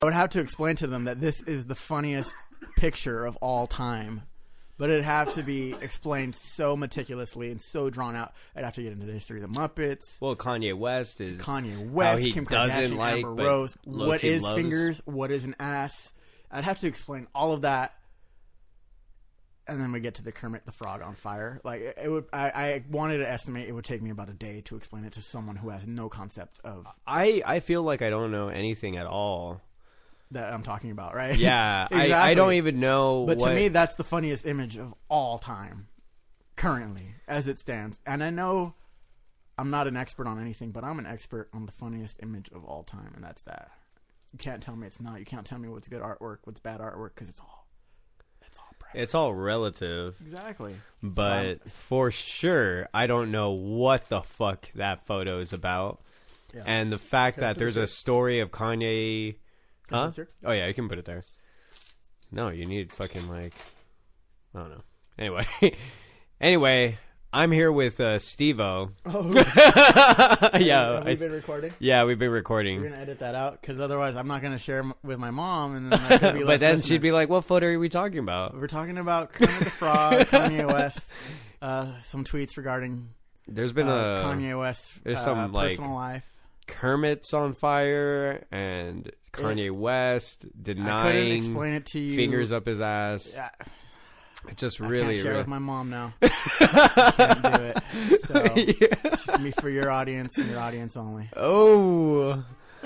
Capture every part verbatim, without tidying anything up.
I would have to explain to them that this is the funniest picture of all time. But it'd have to be explained so meticulously and so drawn out. I'd have to get into the history of the Muppets. Well, Kanye West is Kanye West, how he Kim doesn't Kardashian, like, Amber but Rose. low What key is loves. fingers? What is an ass? I'd have to explain all of that. And then we get to the Kermit the Frog on fire. Like it would, I, I wanted to estimate it would take me about a day to explain it to someone who has no concept of I, I feel like I don't know anything at all. that I'm talking about, right? Yeah, Exactly. I, I don't even know. But what... to me, that's the funniest image of all time, currently, as it stands. And I know I'm not an expert on anything, but I'm an expert on the funniest image of all time, and that's that. You can't tell me it's not. You can't tell me what's good artwork, what's bad artwork, because it's all, it's all preference. It's all relative. Exactly. But So, for sure, I don't know what the fuck that photo is about. yeah. And the fact Can I that put there's it a story of Kanye... Can I Huh? put it here? Oh, yeah, you can put it there. No, you need fucking, like... I don't know. Anyway. anyway, I'm here with uh, Steve-O. Oh, yeah, have we I- been recording? yeah, we've been We're recording. going to edit that out, because otherwise I'm not going to share m- with my mom, and then that could be But less then listener. she'd be like, what photo are we talking about? We're talking about Kermit the Frog, Kanye West, uh, some tweets regarding There's been uh, a... Kanye West there's uh, some, like, personal life. Kermit's on fire and Kanye West I couldn't denying explain it to you. fingers up his ass. Yeah, It just I really, can't share really... with my mom now. I can't do it. So Yeah. it's just me for your audience and your audience only. Oh.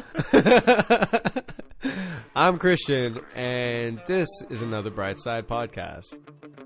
I'm Christian, and this is another Brightside podcast.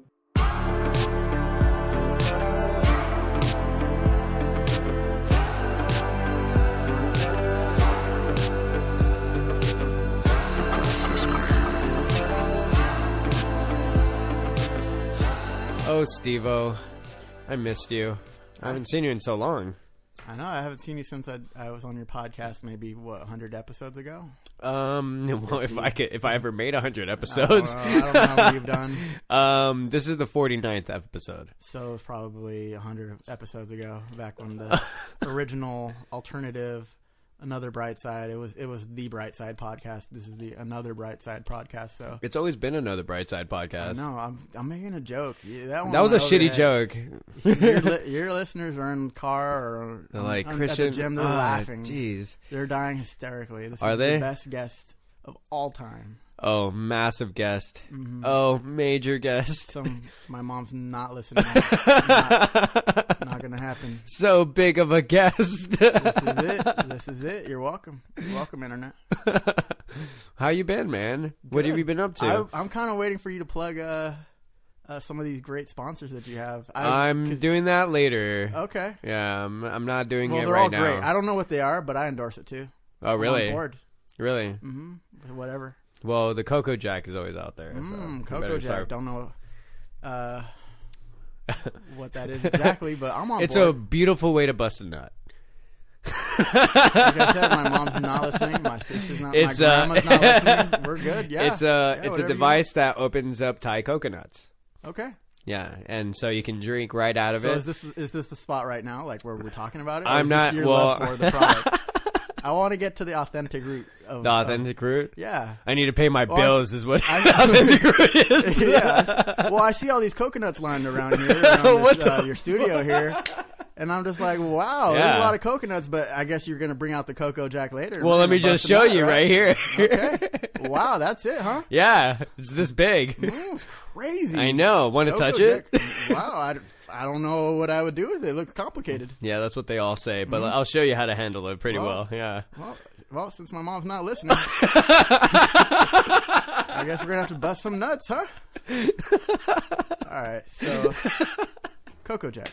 Oh, Steve-O, I missed you. I haven't seen you in so long. I know. I haven't seen you since I, I was on your podcast. Maybe what one hundred episodes ago. Um, well, if I could, if I ever made a hundred I episodes, don't, know, I don't know how many you've done. um, this is the forty-ninth episode. So it's probably one hundred episodes ago, back when the original alternative, Another Bright Side. It was it was the Bright Side podcast. This is the Another Bright Side podcast. So It's always been another Brightside podcast. no, I'm I'm making a joke. Yeah, that one That was a went over shitty the joke. head. Your, li- your listeners are in the car or They're on- like, on- Christian, at the gym. They're ah, laughing. Jeez. They're dying hysterically. This Are is they? the best guest of all time. Oh, massive guest. Mhm. Oh, major guest. Some my mom's not listening. not, not gonna happen. So big of a guest. This is it. This is it. You're welcome. You're welcome, internet. How you been, man? What have Good. you been up to? I, I'm kind of waiting for you to plug uh, uh, some of these great sponsors that you have. I, I'm 'cause- doing that later. Okay. Yeah, I'm, I'm not doing Well, it they're right all now. great. I don't know what they are, but I endorse it too. oh, I'm really? on board. Really? Mm-hmm. Whatever. Well, the Cocoa Jack is always out there. so Mm, we Cocoa better Jack. start- Don't know uh, what that is exactly, but I'm on It's a board. beautiful way to bust a nut. Like I said, my mom's not listening. My sister's not. It's, my uh, grandma's not listening. We're good. Yeah. It's a Yeah, it's a whatever you device that opens up Thai coconuts. want. Okay. Yeah, and so you can drink right out of So it. is this is this the spot right now, like where we're talking about it? Or I'm is not- This your well- love for the product. I want to get to the authentic root of The authentic root. Of, yeah. I need to pay my Well, I- bills, is what I- authentic root is. yeah. I s- Well, I see all these coconuts lined around here, around What this, the- uh, your studio here, and I'm just like, wow, there's Yeah. a lot of coconuts. But I guess you're gonna bring out the Cocoa Jack later. Well, We're let me gonna just bust a show nut, you right here. Okay. Wow, that's it, huh? Yeah, it's this big. Mm, it's crazy. I know. Want to Cocoa touch it? Jack. Wow, I, I don't know what I would do with it. It looks complicated. Yeah, that's what they all say. But I'll show you how to handle it pretty well. Well, Yeah. Well, well, since my mom's not listening, I guess we're gonna have to bust some nuts, huh? All right, so Cocoa Jack.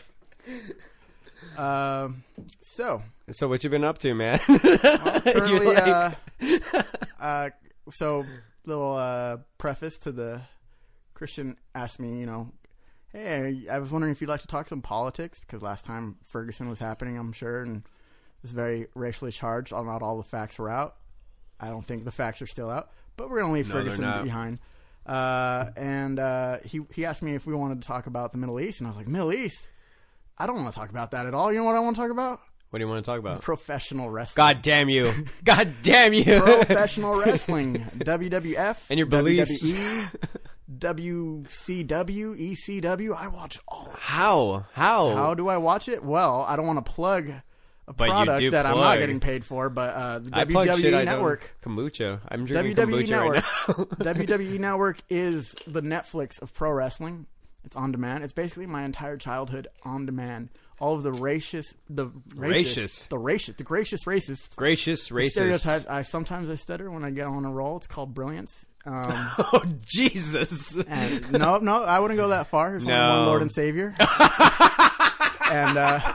Um, so So what you been up to, man? well, You're currently, like- uh, uh, so little uh preface to the Christian asked me, you know, hey, I was wondering if you'd like to talk some politics because last time Ferguson was happening, I'm sure, and it was very racially charged. Not all the facts were out. I don't think the facts are still out, but we're gonna leave No, they're Ferguson not. behind. Uh, and uh, he he asked me if we wanted to talk about the Middle East, and I was like, Middle East? I don't want to talk about that at all. You know what I want to talk about? What do you want to talk about? Professional wrestling. God damn you! God damn you! Professional wrestling. W W F and your beliefs. W W E, W C W, E C W. I watch all of it. How? How? How do I watch it? Well, I don't want to plug a But you product do that I'm not plug. getting paid for, but uh, the I plug W W E shit I Network. don't. Kombucha. I'm drinking W W E kombucha Network. right now. W W E Network is the Netflix of pro wrestling. It's on demand. It's basically my entire childhood on demand. All of the racist, the racist, Racist. the racist, the gracious racists, Gracious, the racist. stereotypes. I sometimes I stutter when I get on a roll. It's called brilliance. Um, Oh Jesus! and no, no, I wouldn't go that far. There's only No. one Lord and Savior, and uh,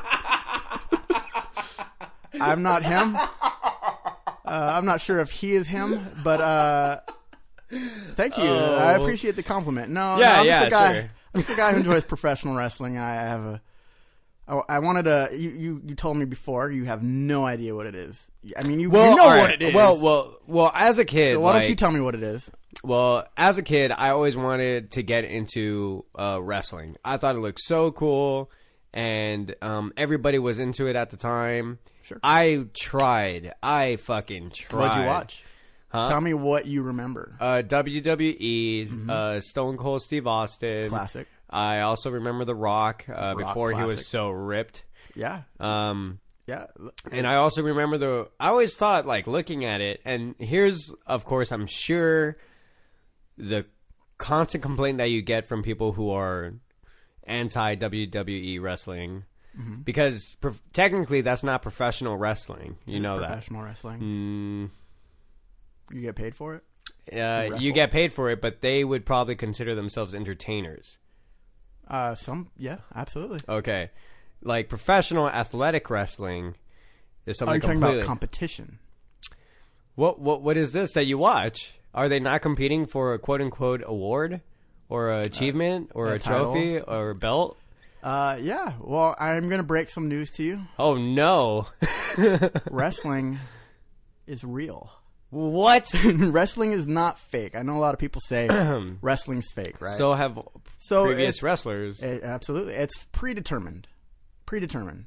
I'm not him. Uh, I'm not sure if he is him, but uh, thank you. Oh. I appreciate the compliment. No, Yeah, no, I'm yeah, just a guy. sure. I'm just a guy who enjoys professional wrestling. I have a. I I wanted to. You, you, you told me before. You have no idea what it is. I mean, you, Well, you know all what right. it is. Well, well, well. As a kid, so why like, don't you tell me what it is? Well, as a kid, I always wanted to get into uh, wrestling. I thought it looked so cool, and um, everybody was into it at the time. Sure. I tried. I fucking tried. What'd you watch? Huh? Tell me what you remember. Uh, W W E, uh, Stone Cold Steve Austin. Classic. I also remember The Rock, uh, Rock before he was classic. so ripped. Yeah. Um, Yeah. and I also remember the. I always thought, like, looking at it, and here's, of course, I'm sure the constant complaint that you get from people who are anti W W E wrestling, Mm-hmm. because pro- technically that's not professional wrestling. You It's know that. professional wrestling. Mm, You get paid for it. uh, wrestle? you get paid for it, but they would probably consider themselves entertainers. Uh, some. Yeah. Absolutely. Okay, like professional athletic wrestling is Are something you talking completely. about competition? What what what is this that you watch? Are they not competing for a quote unquote award or a achievement or a a trophy title? or a belt? Uh, yeah. Well, I'm gonna break some news to you. Oh no! Wrestling is real. What? Wrestling is not fake. I know a lot of people say wrestling's fake, right? So have So previous it's- wrestlers. It- absolutely, it's predetermined. Predetermined.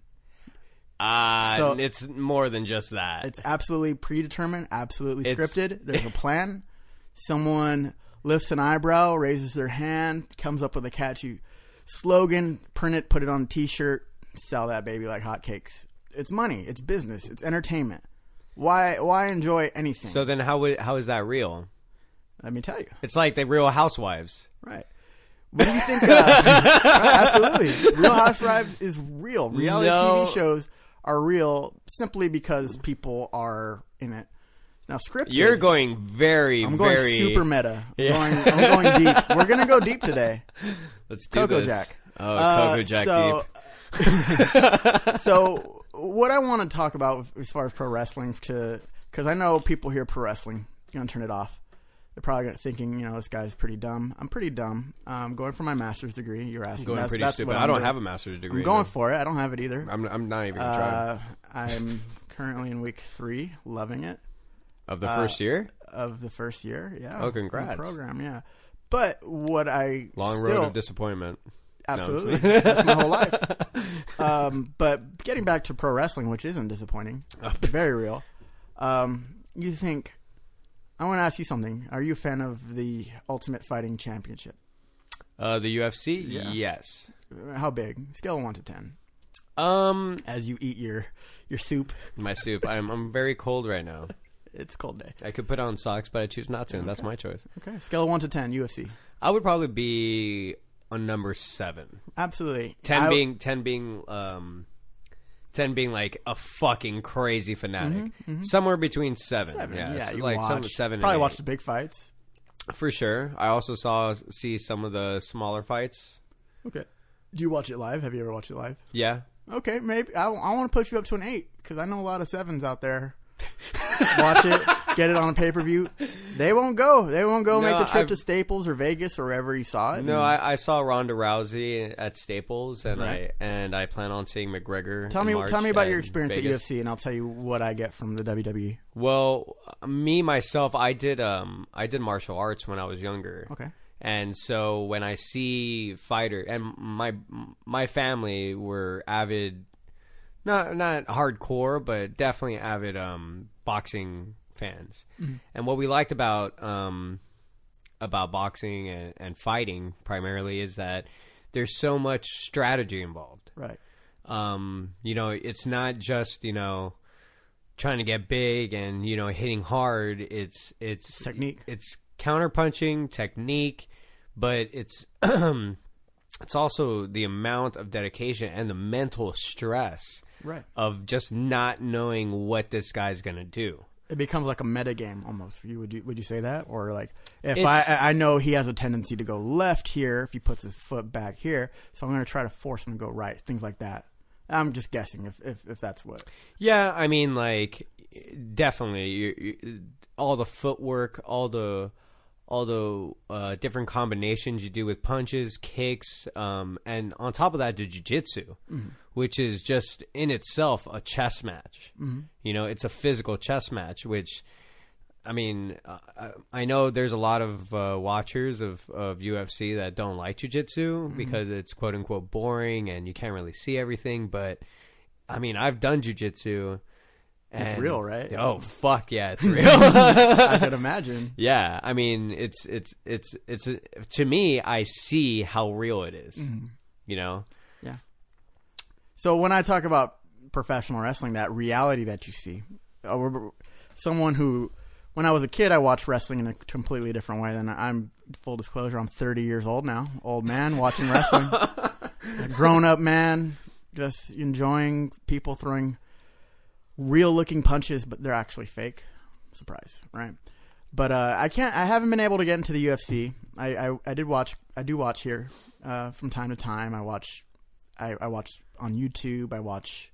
Uh, so- it's more than just that. It's absolutely predetermined. Absolutely It's- scripted. There's a plan. Someone lifts an eyebrow, raises their hand, comes up with a catchy slogan, print it, put it on a T-shirt, sell that baby like hotcakes. It's money. It's business. It's entertainment. Why? Why enjoy anything? So then how would, how is that real? Let me tell you. It's like the Real Housewives. Right. What do you think? Uh, absolutely. Real Housewives is real. Reality No. T V shows are real simply because people are in it. Now, scripted. You're going very, I'm going very super meta. I'm, Yeah. going, I'm going deep. We're going to go deep today. Let's do Coco this. Jack. Oh, Uh, Coco Jack so, deep. so, what I want to talk about as far as pro wrestling, to because I know people hear pro wrestling, you're going to turn it off. They're probably gonna thinking, you know, this guy's pretty dumb. I'm pretty dumb. I'm going for my master's degree. You're asking. Going that's, pretty that's stupid. what I I'm don't doing. have a master's degree. I'm going though. for it. I don't have it either. I'm, I'm not even gonna try. Uh, I'm currently in week three, loving it. Of the uh, first year? Of the first year, yeah. Oh, of the congrats. program, yeah. But what I Long still, road of disappointment. absolutely, that's my whole life. Um, but getting back to pro wrestling, which isn't disappointing, it's very real. Um, you think? I want to ask you something. Are you a fan of the Ultimate Fighting Championship? Uh, the U F C? Yeah. Yes. How big? Scale of one to ten. Um, As you eat your your soup, my soup. I'm I'm very cold right now. it's a cold day. I could put on socks, but I choose not to. And that's my choice. Okay, scale of one to ten. U F C. I would probably be on number seven. Absolutely. Ten I- being ten being um, ten being like a fucking crazy fanatic. Somewhere between seven. seven. Yeah, Yeah, so you like watch. some seven. Probably and watch eight. the big fights. For sure. I also saw see some of the smaller fights. Okay. Do you watch it live? Have you ever watched it live? Yeah. Okay, maybe I, I want to put you up to an eight because I know a lot of sevens out there. Watch it, get it on a pay per view. They won't go. They won't go No, make the trip I've- to Staples or Vegas or wherever you saw it. No, And I, I saw Ronda Rousey at Staples, and Right. I and I plan on seeing McGregor. tell in me, March tell me about at your experience at Vegas. U F C, and I'll tell you what I get from the W W E. Well, me myself, I did um I did martial arts when I was younger. Okay. And so when I see fighter and my my family were avid not not hardcore, but definitely avid um, boxing fans. Mm-hmm. And what we liked about um, about boxing and, and fighting primarily is that there's so much strategy involved. Right. Um, you know, it's not just, you know, trying to get big and, you know, hitting hard. It's it's technique. It's counterpunching, technique, but it's it's also the amount of dedication and the mental stress right. of just not knowing what this guy's going to do. It becomes like a meta game almost. You would you, would you say that? Or like if it's, I I know he has a tendency to go left here if he puts his foot back here, so I'm going to try to force him to go right. Things like that. I'm just guessing if if, if that's what. Yeah, I mean, like definitely you, you, all the footwork, all the all the uh, different combinations you do with punches, kicks, um, and on top of that, the jiu-jitsu, mm-hmm. which is just in itself a chess match. Mm-hmm. You know, it's a physical chess match, which, I mean, uh, I know there's a lot of uh, watchers of, of U F C that don't like jiu-jitsu mm-hmm. because it's quote-unquote boring and you can't really see everything. But, I mean, I've done jiu-jitsu. And, it's real, right? Oh fuck yeah, it's real. I could imagine. Yeah, I mean, it's it's it's it's to me, I see how real it is. Mm-hmm. You know? Yeah. So when I talk about professional wrestling, that reality that you see, uh, someone who, when I was a kid, I watched wrestling in a completely different way. Than I'm full disclosure, I'm thirty years old now, old man watching wrestling, a grown up man, just enjoying people throwing real looking punches, but they're actually fake. Surprise, right? But uh, I can't. I haven't been able to get into the U F C. I I, I did watch. I do watch here uh, from time to time. I watch. I, I watch on YouTube. I watch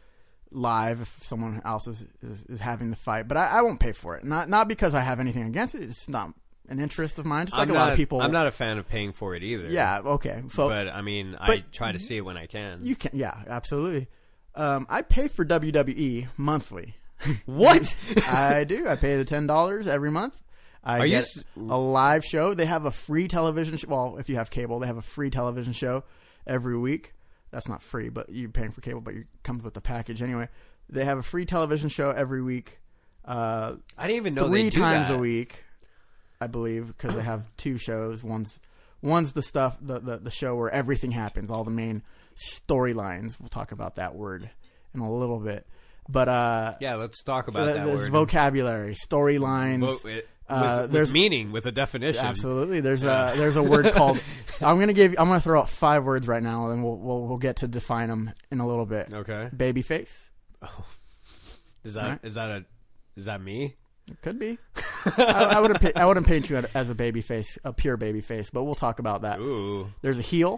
live if someone else is, is, is having the fight. But I, I won't pay for it. Not not because I have anything against it. It's not an interest of mine. Just like I'm a not, lot of people. I'm not a fan of paying for it either. Yeah. Okay. So, but I mean, but I try to see it when I can. You can. Yeah. Absolutely. Um, I pay for W W E monthly. What? I do. I pay the ten dollars every month. I Are get you s- a live show. They have a free television show. Well, if you have cable, they have a free television show every week. That's not free, but you're paying for cable, but it comes with the package anyway. They have a free television show every week. Uh, I didn't even know three they do times that. a week, I believe, because they have two shows. One's one's the stuff, the, the the show where everything happens, all the main storylines. We'll talk about that word in a little bit. But uh, yeah, let's talk about that there's word. vocabulary, storylines. Vo- it, uh, with, there's with meaning, with a definition. Absolutely. There's a there's a word called. I'm gonna give. I'm gonna throw out five words right now, and we'll we'll we'll get to define them in a little bit. Okay. Babyface. Oh. Is that Right. is that a is that me? It could be. I, I wouldn't. I wouldn't paint you as a baby face, a pure baby face, but we'll talk about that. Ooh. There's a heel.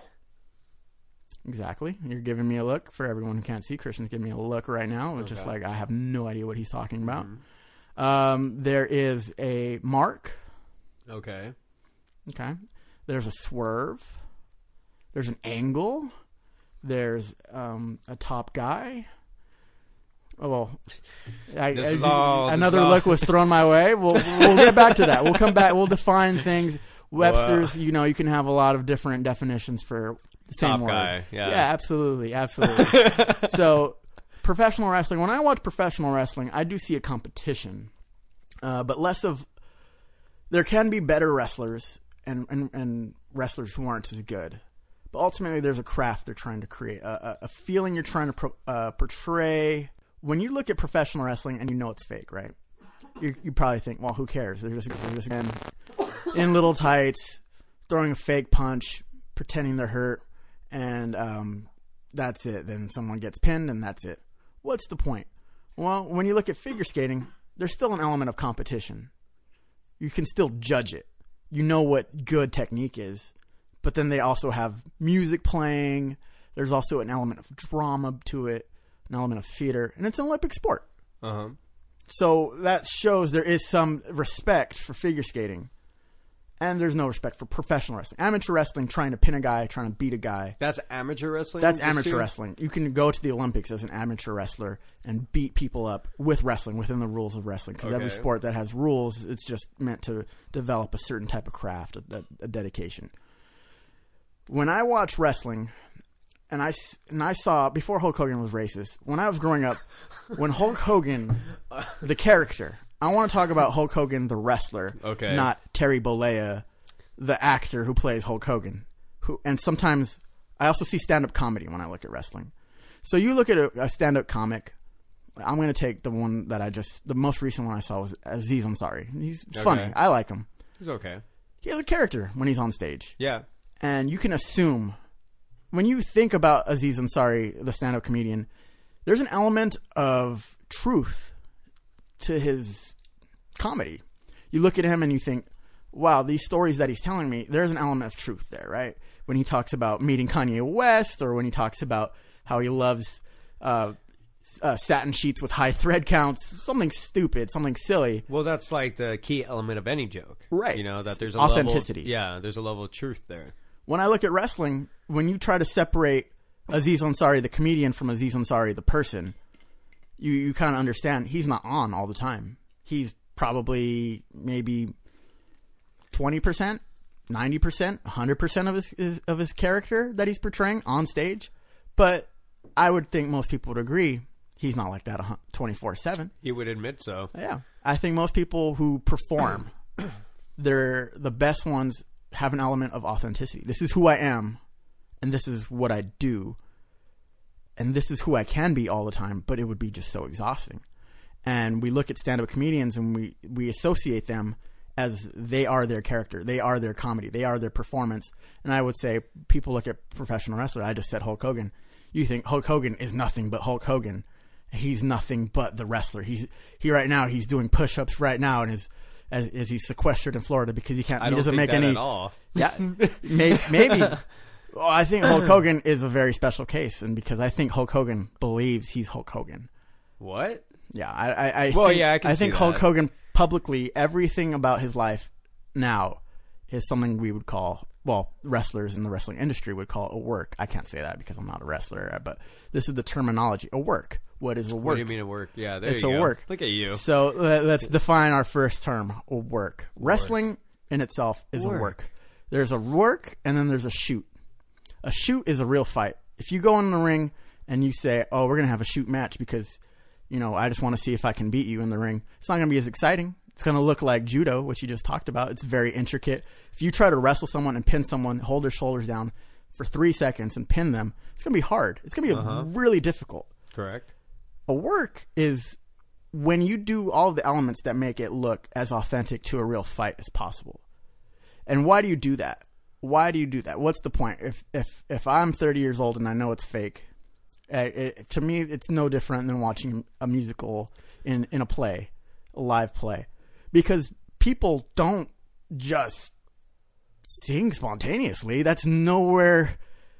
Exactly. You're giving me a look. For everyone who can't see, Christian's giving me a look right now, which Okay. is like I have no idea what he's talking about. Mm-hmm. Um, there is a mark. Okay. Okay. There's a swerve. There's an angle. There's um, a top guy. Oh, well, I, This I- is all- this another is all- look was thrown my way. We'll we'll get back to that. We'll come back. We'll define things. Webster's, you know, you can have a lot of different definitions for the same Top word. guy, yeah. Yeah, absolutely, absolutely. So, professional wrestling. When I watch professional wrestling, I do see a competition, uh, but less of. There can be better wrestlers and, and, and wrestlers who aren't as good, but ultimately there's a craft they're trying to create, a, a, a feeling you're trying to pro, uh, portray. When you look at professional wrestling and you know it's fake, right? You, you probably think, well, who cares? They're just, they're just in, in little tights, throwing a fake punch, pretending they're hurt, and um, that's it. Then someone gets pinned, and that's it. What's the point? Well, when you look at figure skating, there's still an element of competition. You can still judge it. You know what good technique is, but then they also have music playing. There's also an element of drama to it, an element of theater, and it's an Olympic sport. Uh-huh. So that shows there is some respect for figure skating, and there's no respect for professional wrestling. Amateur wrestling, trying to pin a guy, trying to beat a guy. That's amateur wrestling? That's just amateur to- wrestling. You can go to the Olympics as an amateur wrestler and beat people up with wrestling, within the rules of wrestling. Because every Okay. sport that has rules, it's just meant to develop a certain type of craft, a, a, a dedication. When I watch wrestling, and I s- and I saw before Hulk Hogan was racist. When I was growing up, when Hulk Hogan, the character, I want to talk about Hulk Hogan, the wrestler, Okay. not Terry Bollea, the actor who plays Hulk Hogan. Who and sometimes I also see stand-up comedy when I look at wrestling. So you look at a, a stand-up comic. I'm going to take the one that I just, the most recent one I saw was Aziz Ansari. He's funny. Okay. I like him. He's okay. He has a character when he's on stage. Yeah. And you can assume, when you think about Aziz Ansari, the stand-up comedian, there's an element of truth to his comedy. You look at him and you think, wow, these stories that he's telling me, there's an element of truth there, right? When he talks about meeting Kanye West, or when he talks about how he loves uh, uh, satin sheets with high thread counts, something stupid, something silly. Well, that's like the key element of any joke. Right. You know, that there's a authenticity. Level, yeah, there's a level of truth there. When I look at wrestling, when you try to separate Aziz Ansari, the comedian, from Aziz Ansari, the person, you, you kind of understand he's not on all the time. He's probably maybe twenty percent, ninety percent, one hundred percent of his, his of his character that he's portraying on stage. But I would think most people would agree he's not like that twenty-four seven. He would admit so. Yeah. I think most people who perform, they're the best ones, have an element of authenticity. This is who I am, and this is what I do, and this is who I can be all the time, but it would be just so exhausting. And we look at stand-up comedians and we, we associate them as they are their character. They are their comedy. They are their performance. And I would say people look at professional wrestler. I just said Hulk Hogan. You think Hulk Hogan is nothing but Hulk Hogan. He's nothing but the wrestler. He's he right now. He's doing push-ups right now, and is as, as he's sequestered in Florida because he can't. I he don't doesn't think make that any. at all. Yeah, may, maybe. Well, I think Hulk Hogan is a very special case, and because I think Hulk Hogan believes he's Hulk Hogan. What? Yeah, I. I, I well, think, yeah, I can I see think that. Hulk Hogan publicly, everything about his life now is something we would call, well, wrestlers in the wrestling industry would call it a work. I can't say that because I'm not a wrestler, but this is the terminology, a work. What is a work? What do you mean a work? Yeah, there It's you a go. work. Look at you. So uh, let's define our first term, a work. Wrestling in itself is Work. a work. There's a work and then there's a shoot. A shoot is a real fight. If you go in the ring and you say, oh, we're going to have a shoot match because, you know, I just want to see if I can beat you in the ring, it's not going to be as exciting. It's going to look like judo, which you just talked about. It's very intricate. If you try to wrestle someone and pin someone, hold their shoulders down for three seconds and pin them, it's going to be hard. It's going to be Uh-huh. really difficult. Correct. A work is when you do all of the elements that make it look as authentic to a real fight as possible. And why do you do that? Why do you do that? What's the point? If if if I'm thirty years old and I know it's fake, uh, it, to me it's no different than watching a musical in in a play, a live play, because people don't just sing spontaneously. That's nowhere.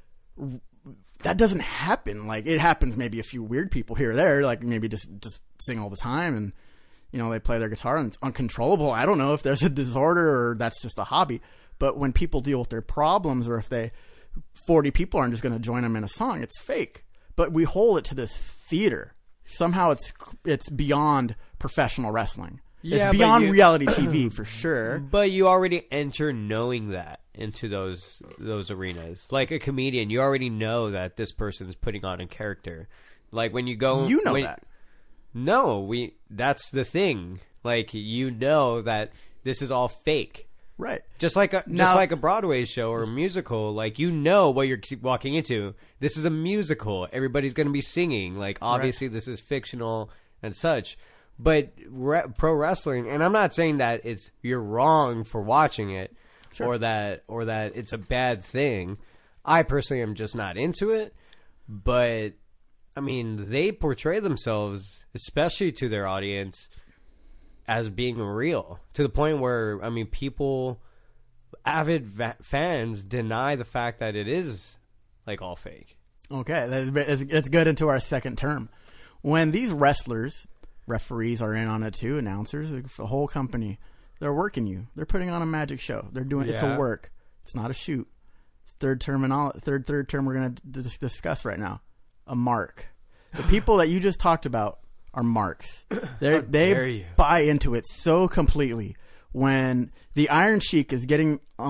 That doesn't happen. Like, it happens maybe a few weird people here or there, like maybe just just sing all the time and, you know, they play their guitar and it's uncontrollable. I don't know if there's a disorder or that's just a hobby. But when people deal with their problems, or if they forty people aren't just going to join them in a song, it's fake. But we hold it to this theater. Somehow it's it's beyond professional wrestling. Yeah, it's but beyond you- reality T V for sure. But you already enter knowing that into those those arenas. Like a comedian, you already know that this person is putting on a character. Like when you go, You know when- that. No, we. That's the thing. Like you know that this is all fake. Right. Just like a just Now- like a Broadway show or a musical, like you know what you're walking into. This is a musical. Everybody's going to be singing. Like obviously this is fictional and such. But re- pro wrestling, and I'm not saying that it's you're wrong for watching it, Sure. or that or that it's a bad thing. I personally am just not into it. But I mean, they portray themselves, especially to their audience, as being real, to the point where, I mean, people, avid va- fans deny the fact that it is like all fake. Okay, that's, that's good into our second term. When these wrestlers, referees are in on it too, announcers, the whole company, they're working you. They're putting on a magic show. They're doing it's a Yeah. work. It's not a shoot. It's third terminal, third third term we're going to d- discuss right now. A mark. The people that you just talked about are marks. They dare they you. buy into it so completely. When the Iron Sheik is getting up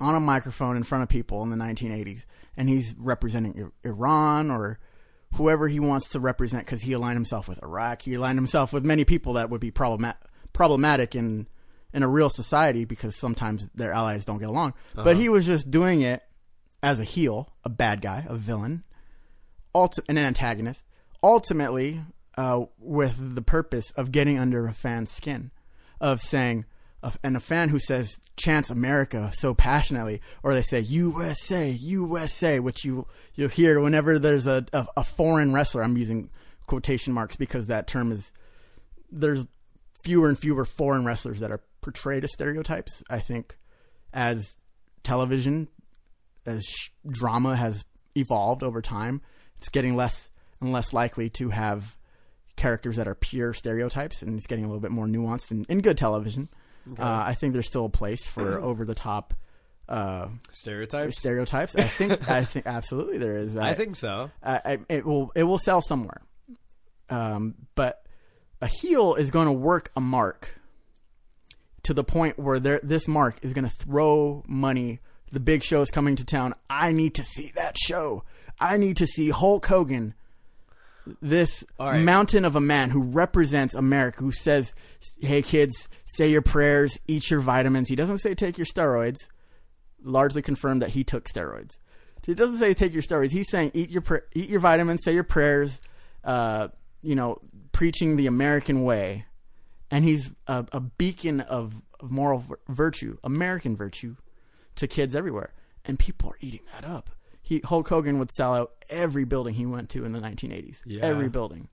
on a microphone in front of people in the nineteen eighties, and he's representing I- Iran or whoever he wants to represent, because he aligned himself with Iraq. He aligned himself with many people that would be problema- problematic in in a real society, because sometimes their allies don't get along. Uh-huh. But he was just doing it as a heel, a bad guy, a villain, ulti- and an antagonist, ultimately uh, with the purpose of getting under a fan's skin, of saying, uh, and a fan who says, chants America so passionately, or they say U S A, U S A, which you, you'll hear whenever there's a, a, a foreign wrestler. I'm using quotation marks because that term is, there's fewer and fewer foreign wrestlers that are portrayed as stereotypes. I think as television, as sh- drama has evolved over time, it's getting less and less likely to have characters that are pure stereotypes, and it's getting a little bit more nuanced in, in good television. Okay. Uh, I think there's still a place for over the top uh, stereotypes. Stereotypes. I think. I think absolutely there is. I, I think so. I, I, it will. It will sell somewhere. Um, but a heel is going to work a mark to the point where there, this mark is going to throw money. The big show is coming to town. I need to see that show. I need to see Hulk Hogan, this right. mountain of a man who represents America, who says, hey, kids, say your prayers, eat your vitamins. He doesn't say take your steroids. Largely confirmed that he took steroids. He doesn't say take your steroids. He's saying eat your eat your vitamins, say your prayers, uh, you know, preaching the American way. And he's a, a beacon of, of moral virtue, American virtue, to kids everywhere. And people are eating that up. He, Hulk Hogan would sell out every building he went to in the nineteen eighties. Yeah. Every building.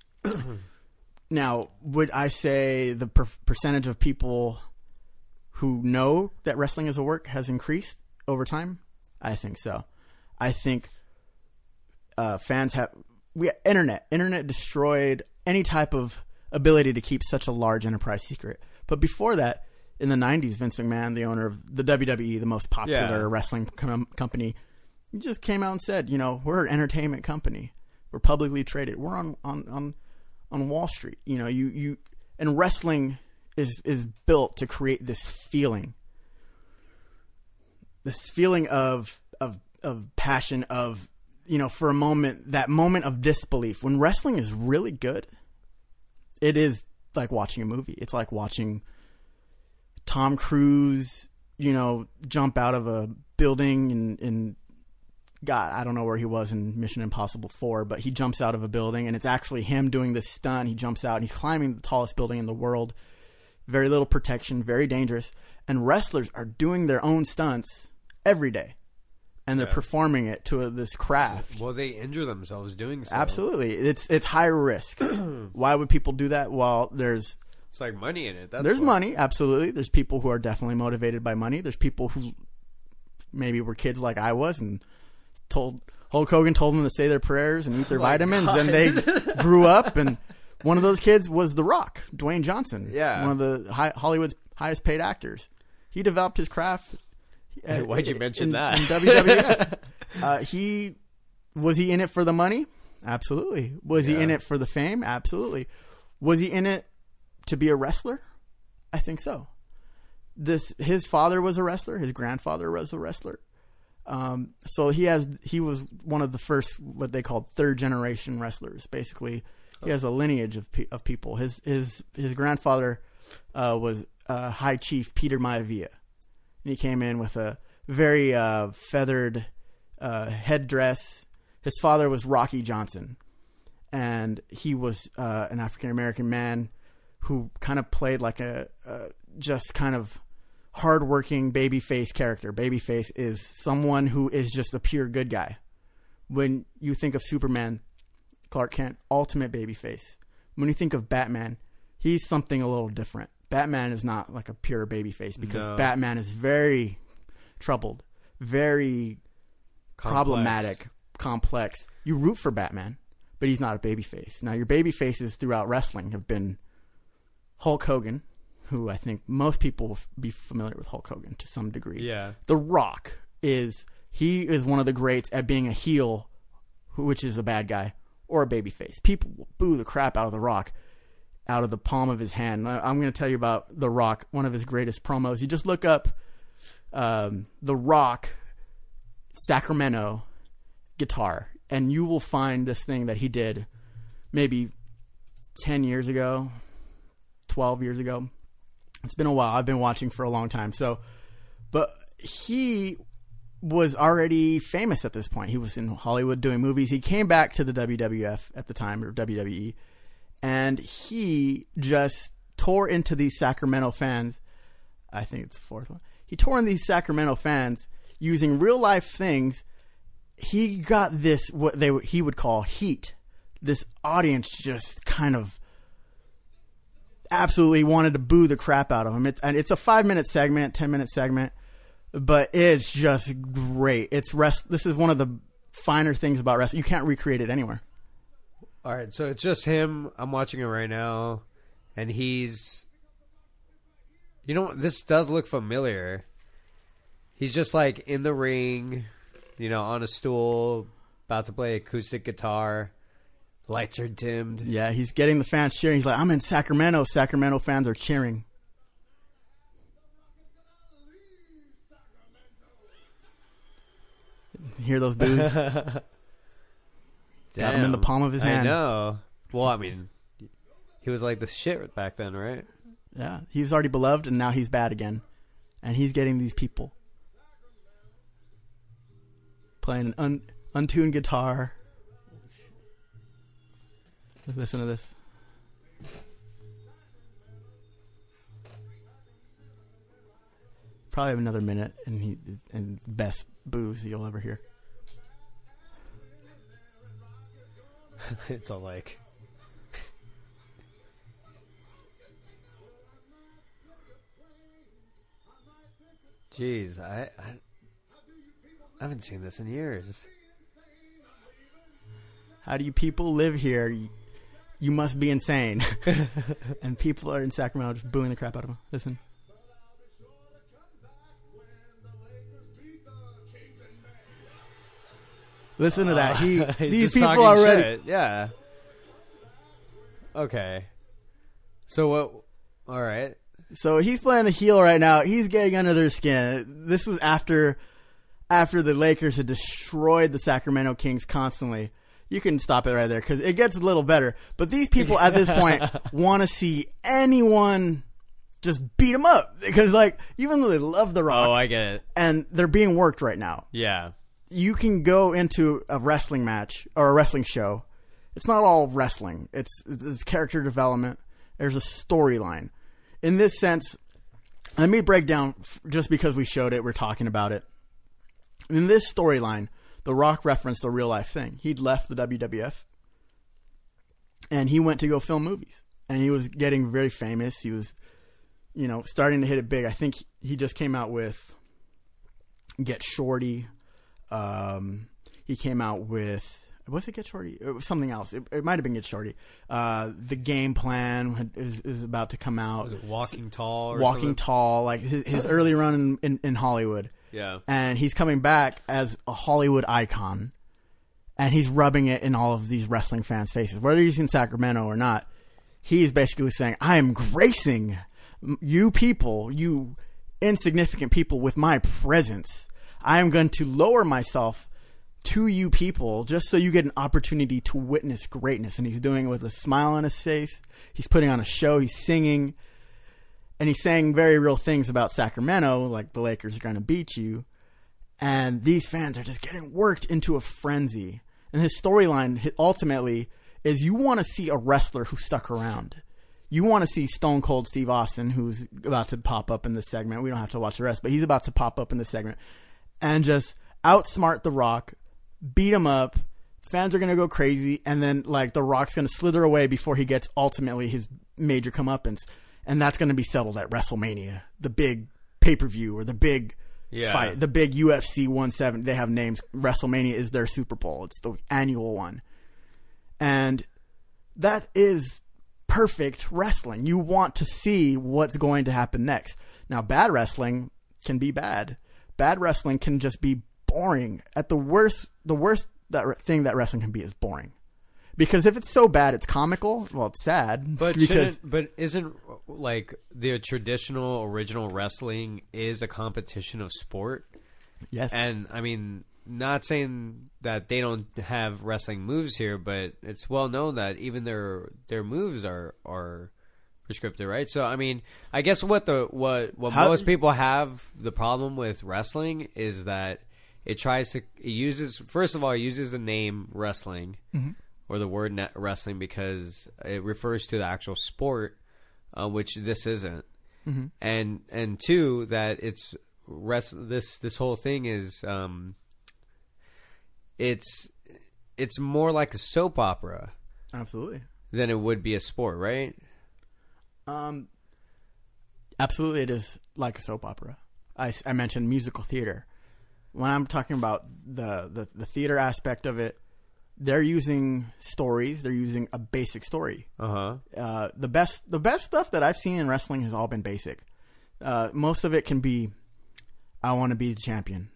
Now, would I say the per- percentage of people who know that wrestling is a work has increased over time? I think so. I think uh, fans have... we internet. Internet destroyed any type of ability to keep such a large enterprise secret. But before that, in the nineties, Vince McMahon, the owner of the W W E, the most popular yeah. wrestling com- company, he just came out and said, you know, we're an entertainment company. We're publicly traded. We're on, on, on, on Wall Street. You know, you, you, and wrestling is, is built to create this feeling, this feeling of, of, of passion, of, you know, for a moment, that moment of disbelief. When wrestling is really good, it is like watching a movie. It's like watching Tom Cruise, you know, jump out of a building in, in God, I don't know where he was in Mission Impossible four, but he jumps out of a building and it's actually him doing this stunt. He jumps out and he's climbing the tallest building in the world. Very little protection, very dangerous. And wrestlers are doing their own stunts every day. And they're yeah. performing it to a, this craft. Well, they injure themselves doing so. Absolutely. It's it's high risk. Why would people do that? Well, there's... It's like money in it. That's there's what. money, absolutely. There's people who are definitely motivated by money. There's people who maybe were kids like I was and told Hulk Hogan told them to say their prayers and eat their oh vitamins. God. And they grew up, and one of those kids was The Rock, Dwayne Johnson. Yeah. One of the high, Hollywood's highest paid actors. He developed his craft... Hey, why'd you mention in, that? In W W F. uh, he was he in it for the money? Absolutely. Was yeah. he in it for the fame? Absolutely. Was he in it to be a wrestler? I think so. This his father was a wrestler. His grandfather was a wrestler. Um, so he has he was one of the first what they called third generation wrestlers. Basically, he has a lineage of pe- of people. His his his grandfather uh, was uh, High Chief Peter Maivia. And he came in with a very uh, feathered uh, headdress. His father was Rocky Johnson. And he was uh, an African-American man who kind of played like a uh, just kind of hardworking babyface character. Babyface is someone who is just a pure good guy. When you think of Superman, Clark Kent, ultimate babyface. When you think of Batman, he's something a little different. Batman is not like a pure babyface because no. Batman is very troubled, very complex. problematic, complex. You root for Batman, but he's not a babyface. Now, your babyfaces throughout wrestling have been Hulk Hogan, who I think most people will be familiar with Hulk Hogan to some degree. Yeah. The Rock is, he is one of the greats at being a heel, which is a bad guy, or a babyface. People will boo the crap out of The Rock out of the palm of his hand. I'm going to tell you about The Rock, one of his greatest promos. You just look up um, The Rock, Sacramento guitar, and you will find this thing that he did maybe ten years ago, twelve years ago. It's been a while. I've been watching for a long time. So, but he was already famous at this point. He was in Hollywood doing movies. He came back to the W W F at the time, or W W E, and he just tore into these Sacramento fans. I think it's the fourth one. He tore into these Sacramento fans using real life things. He got this, what they he would call heat. This audience just kind of absolutely wanted to boo the crap out of him. It's, and it's a five minute segment, ten minute segment, but it's just great. It's rest. This is one of the finer things about wrestling. You can't recreate it anywhere. All right, so it's just him. I'm watching it right now, and he's, you know, this does look familiar. He's just like in the ring, you know, on a stool, about to play acoustic guitar. Lights are dimmed. Yeah, he's getting the fans cheering. He's like, I'm in Sacramento. Sacramento fans are cheering. You hear those boos? Got him in the palm of his hand. I know. Well, I mean, he was like the shit back then, right? Yeah, he was already beloved, and now he's bad again. And he's getting these people playing an un- untuned guitar. Listen to this. Probably have another minute, and he and best boos you'll ever hear. It's all like, jeez, I, I I haven't seen this in years. How do you people live here? You, you must be insane. And people are in Sacramento just booing the crap out of him. Listen. Listen to that. He uh, these people are ready. Shit. Yeah. Okay. So what? All right. So he's playing a heel right now. He's getting under their skin. This was after after the Lakers had destroyed the Sacramento Kings constantly. You can stop it right there because it gets a little better. But these people at this point want to see anyone just beat them up because, like, even though they love The Rock, oh, I get it, and they're being worked right now. Yeah. You can go into a wrestling match or a wrestling show. It's not all wrestling. It's, it's character development. There's a storyline. In this sense, let me break down, just because we showed it, we're talking about it. In this storyline, The Rock referenced a real life thing. He'd left the W W F and he went to go film movies. And he was getting very famous. He was, you know, starting to hit it big. I think he just came out with Get Shorty. Um, he came out with, was it Get Shorty? It was something else. It, it might have been Get Shorty. Uh, the Game Plan is, is about to come out. Was it Walking Tall? Or Walking something? Tall, like his, his early run in, in, in Hollywood. Yeah. And he's coming back as a Hollywood icon. And he's rubbing it in all of these wrestling fans' faces. Whether he's in Sacramento or not, he's basically saying, I am gracing you people, you insignificant people, with my presence. I am going to lower myself to you people just so you get an opportunity to witness greatness. And he's doing it with a smile on his face. He's putting on a show. He's singing. And he's saying very real things about Sacramento, like the Lakers are going to beat you. And these fans are just getting worked into a frenzy. And his storyline ultimately is you want to see a wrestler who stuck around. You want to see Stone Cold Steve Austin, who's about to pop up in this segment. We don't have to watch the rest, but he's about to pop up in this segment. And just outsmart The Rock, beat him up. Fans are going to go crazy. And then, like, The Rock's going to slither away before he gets ultimately his major comeuppance. And that's going to be settled at WrestleMania, the big pay-per-view or the big yeah. fight, the big U F C one seventy. They have names. WrestleMania is their Super Bowl. It's the annual one. And that is perfect wrestling. You want to see what's going to happen next. Now, bad wrestling can be bad. Bad wrestling can just be boring. At the worst, the worst that thing that wrestling can be is boring. Because if it's so bad, it's comical. Well, it's sad. But because shouldn't- but isn't like the traditional original wrestling is a competition of sport? yes, And I mean, not saying that they don't have wrestling moves here, but it's well known that even their their moves are are prescriptive, right? So I mean, I guess what the what what How- most people have the problem with wrestling is that it tries to it uses first of all it uses the name wrestling Mm-hmm. or the word net wrestling because it refers to the actual sport, uh, which this isn't, Mm-hmm. and and two that it's rest this this whole thing is um it's it's more like a soap opera absolutely. than it would be a sport, right? Um, absolutely, it is like a soap opera. I, I mentioned musical theater. When I'm talking about the, the, the theater aspect of it, they're using stories. They're using a basic story. Uh-huh. Uh, the best the best stuff that I've seen in wrestling has all been basic. Uh, most of it can be, I want to be the champion.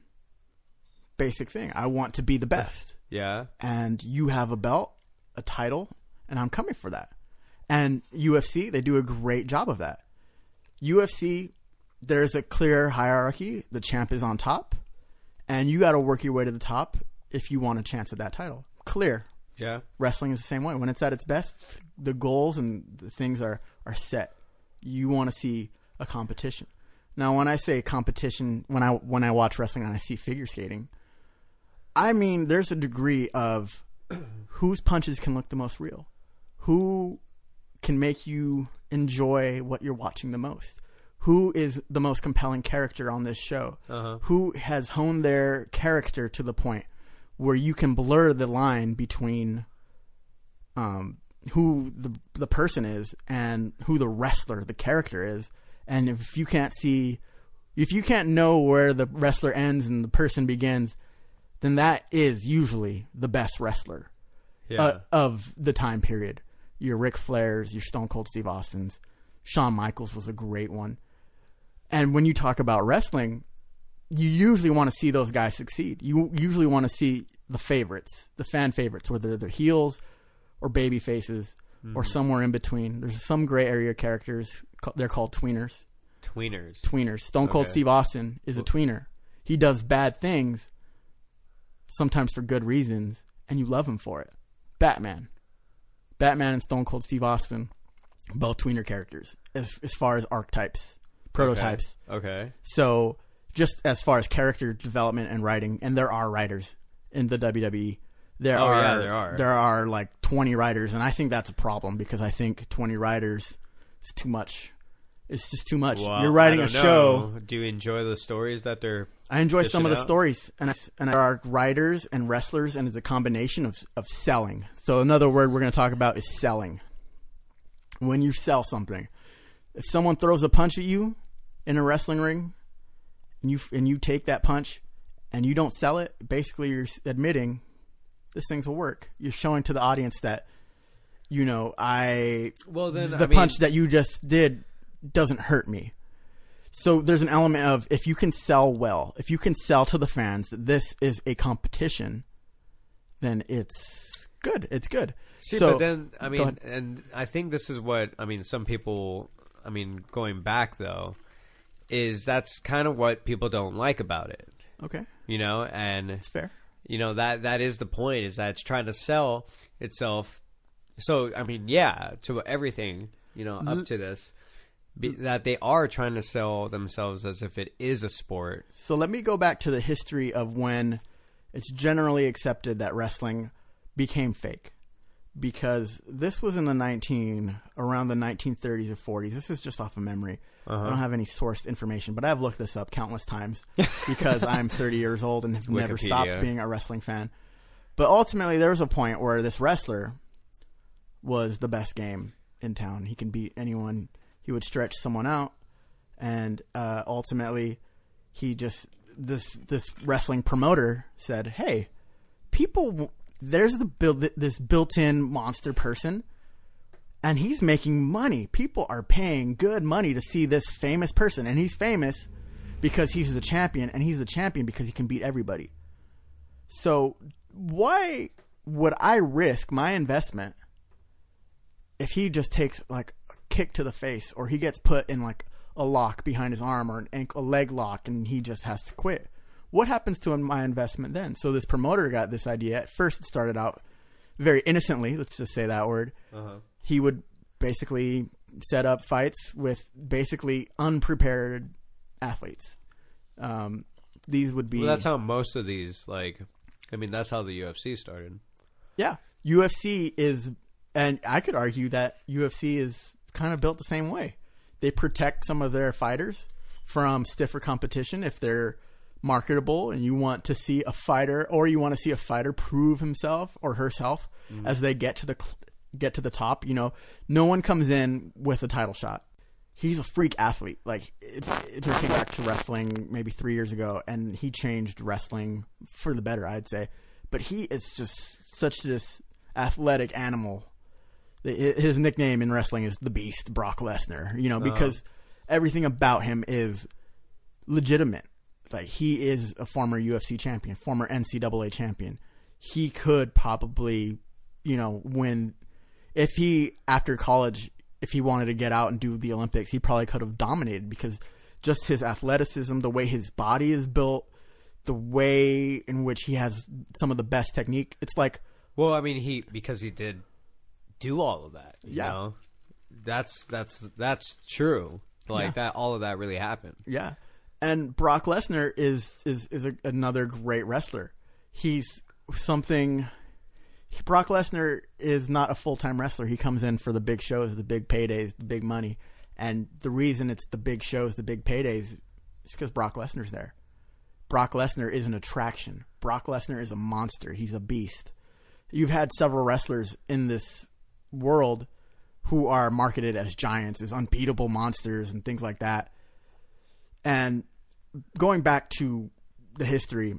Basic thing. I want to be the best. Yeah. And you have a belt, a title, and I'm coming for that. And U F C, they do a great job of that. U F C, there's a clear hierarchy. The champ is on top, and you got to work your way to the top if you want a chance at that title. Clear. Yeah. Wrestling is the same way. When it's at its best, the goals and the things are, are set. You want to see a competition. Now, when I say competition, when I when I watch wrestling and I see figure skating, I mean there's a degree of whose punches can look the most real, who can make you enjoy what you're watching the most, who is the most compelling character on this show, Uh-huh. who has honed their character to the point where you can blur the line between um, who the the person is and who the wrestler, the character is. And if you can't see, if you can't know where the wrestler ends and the person begins, then that is usually the best wrestler Yeah. uh, of the time period. Your Ric Flairs, your Stone Cold Steve Austins, Shawn Michaels was a great one. And when you talk about wrestling, you usually want to see those guys succeed. You usually want to see the favorites, the fan favorites, whether they're heels or baby faces Mm-hmm. or somewhere in between. There's some gray area characters. They're called tweeners. Tweeners. Tweeners. Stone Cold Okay. Steve Austin is a tweener. He does bad things, sometimes for good reasons, and you love him for it. Batman. Batman and Stone Cold Steve Austin, both tweener characters, as as far as archetypes, prototypes. Okay. So just as far as character development and writing, and there are writers in the W W E. There Oh, are yeah, there are. there are like twenty writers, and I think that's a problem because I think twenty writers is too much. It's just too much. Well, You're writing I a don't show. know. Do you enjoy the stories that they're? I enjoy some of Dishing the out? stories, and I, and there are writers and wrestlers, and it's a combination of of selling. So another word we're going to talk about is selling. When you sell something, if someone throws a punch at you in a wrestling ring, and you and you take that punch, and you don't sell it, basically you're admitting this thing's will work. You're showing to the audience that, you know, I Well, then the I mean, punch that you just did doesn't hurt me. So there's an element of if you can sell well, if you can sell to the fans that this is a competition, then it's good. It's good. See, so, but then I go mean, ahead. and I think this is what I mean. Some people, I mean, going back though, is that's kind of what people don't like about it. Okay, You know, and it's fair. you know that that is the point, is that it's trying to sell itself. So I mean, yeah, to everything, you know, up to this, be, that they are trying to sell themselves as if it is a sport. So let me go back to the history of when it's generally accepted that wrestling became fake. Because this was in the nineteen around the nineteen thirties or forties. This is just off of memory. Uh-huh. I don't have any sourced information, but I've looked this up countless times because I'm thirty years old and have never Wikipedia. stopped being a wrestling fan. But ultimately, there was a point where this wrestler was the best game in town. He can beat anyone. He would stretch someone out, and uh, ultimately, he just this this wrestling promoter said, "Hey, people." There's the build this built-in monster person, and he's making money. People are paying good money to see this famous person, and he's famous because he's the champion, and he's the champion because he can beat everybody. So why would I risk my investment if he just takes like a kick to the face, or he gets put in like a lock behind his arm, or an ankle, a leg lock, and he just has to quit? What happens to my investment then? So this promoter got this idea. At first, it started out very innocently. Let's just say that word. Uh-huh. He would basically set up fights with basically unprepared athletes. Um, these would be. Well, that's how most of these, like, I mean, that's how the U F C started. Yeah, U F C is, and I could argue that U F C is kind of built the same way. They protect some of their fighters from stiffer competition if they're marketable, and you want to see a fighter, or you want to see a fighter prove himself or herself mm-hmm. as they get to the get to the top. You know, no one comes in with a title shot. He's a freak athlete. Like, it, it came back to wrestling maybe three years ago, and he changed wrestling for the better, I'd say. But he is just such this athletic animal. His nickname in wrestling is the Beast, Brock Lesnar. You know, because uh-huh. everything about him is legitimate. Like, he is a former U F C champion, former N C double A champion. He could probably, you know, win. If he, after college, if he wanted to get out and do the Olympics, he probably could have dominated, because just his athleticism, the way his body is built, the way in which he has some of the best technique. It's like, well, I mean, he because he did do all of that. You yeah, know? that's that's that's true. Like yeah. that, all of that really happened. Yeah. And Brock Lesnar is is is a, another great wrestler. He's something. Brock Lesnar is not a full time wrestler. He comes in for the big shows, the big paydays, the big money, and the reason it's the big shows, the big paydays, is because Brock Lesnar's there. Brock Lesnar is an attraction. Brock Lesnar is a monster. He's a beast. You've had several wrestlers in this world who are marketed as giants, as unbeatable monsters, and things like that. And going back to the history,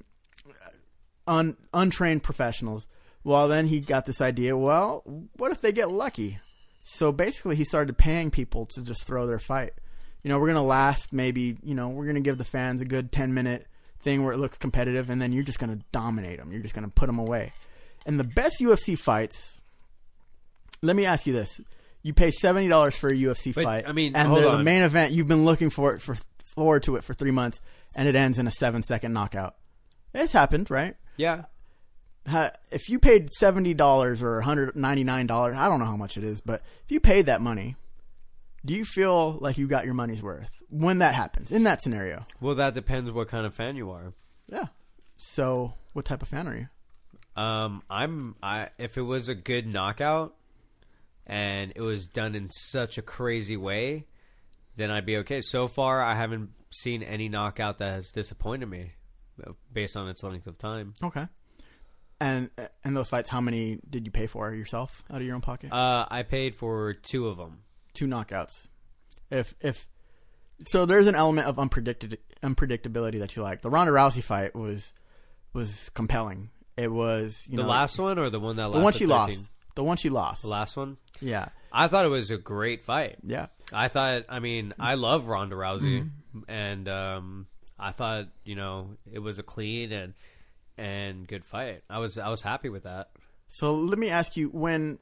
un, untrained professionals, well, then he got this idea, well, what if they get lucky? So basically he started paying people to just throw their fight. You know, we're going to last maybe, you know, we're going to give the fans a good ten-minute thing where it looks competitive, and then you're just going to dominate them. You're just going to put them away. And the best U F C fights, let me ask you this. You pay seventy dollars for a U F C but, fight, I mean, and hold the, on. the main event, you've been looking for it for forward to it for three months, and it ends in a seven-second knockout. It's happened, right? Yeah. If you paid seventy dollars or one hundred ninety-nine dollars, I don't know how much it is, but if you paid that money, do you feel like you got your money's worth when that happens, in that scenario? Well, that depends what kind of fan you are. Yeah. So what type of fan are you? Um, I'm, I, if it was a good knockout and it was done in such a crazy way, then I'd be okay. So far, I haven't seen any knockout that has disappointed me based on its length of time. Okay. And and those fights, how many did you pay for yourself out of your own pocket? Uh, I paid for two of them. Two knockouts. If if so, there's an element of unpredicted unpredictability that you like. The Ronda Rousey fight was was compelling. It was you the know, last one or the one that the one she thirteen? lost. The one she lost. The last one. Yeah. I thought it was a great fight. Yeah. I thought. I mean, I love Ronda Rousey, mm-hmm. and um, I thought you know it was a clean and. And good fight. I was I was happy with that. So let me ask you, when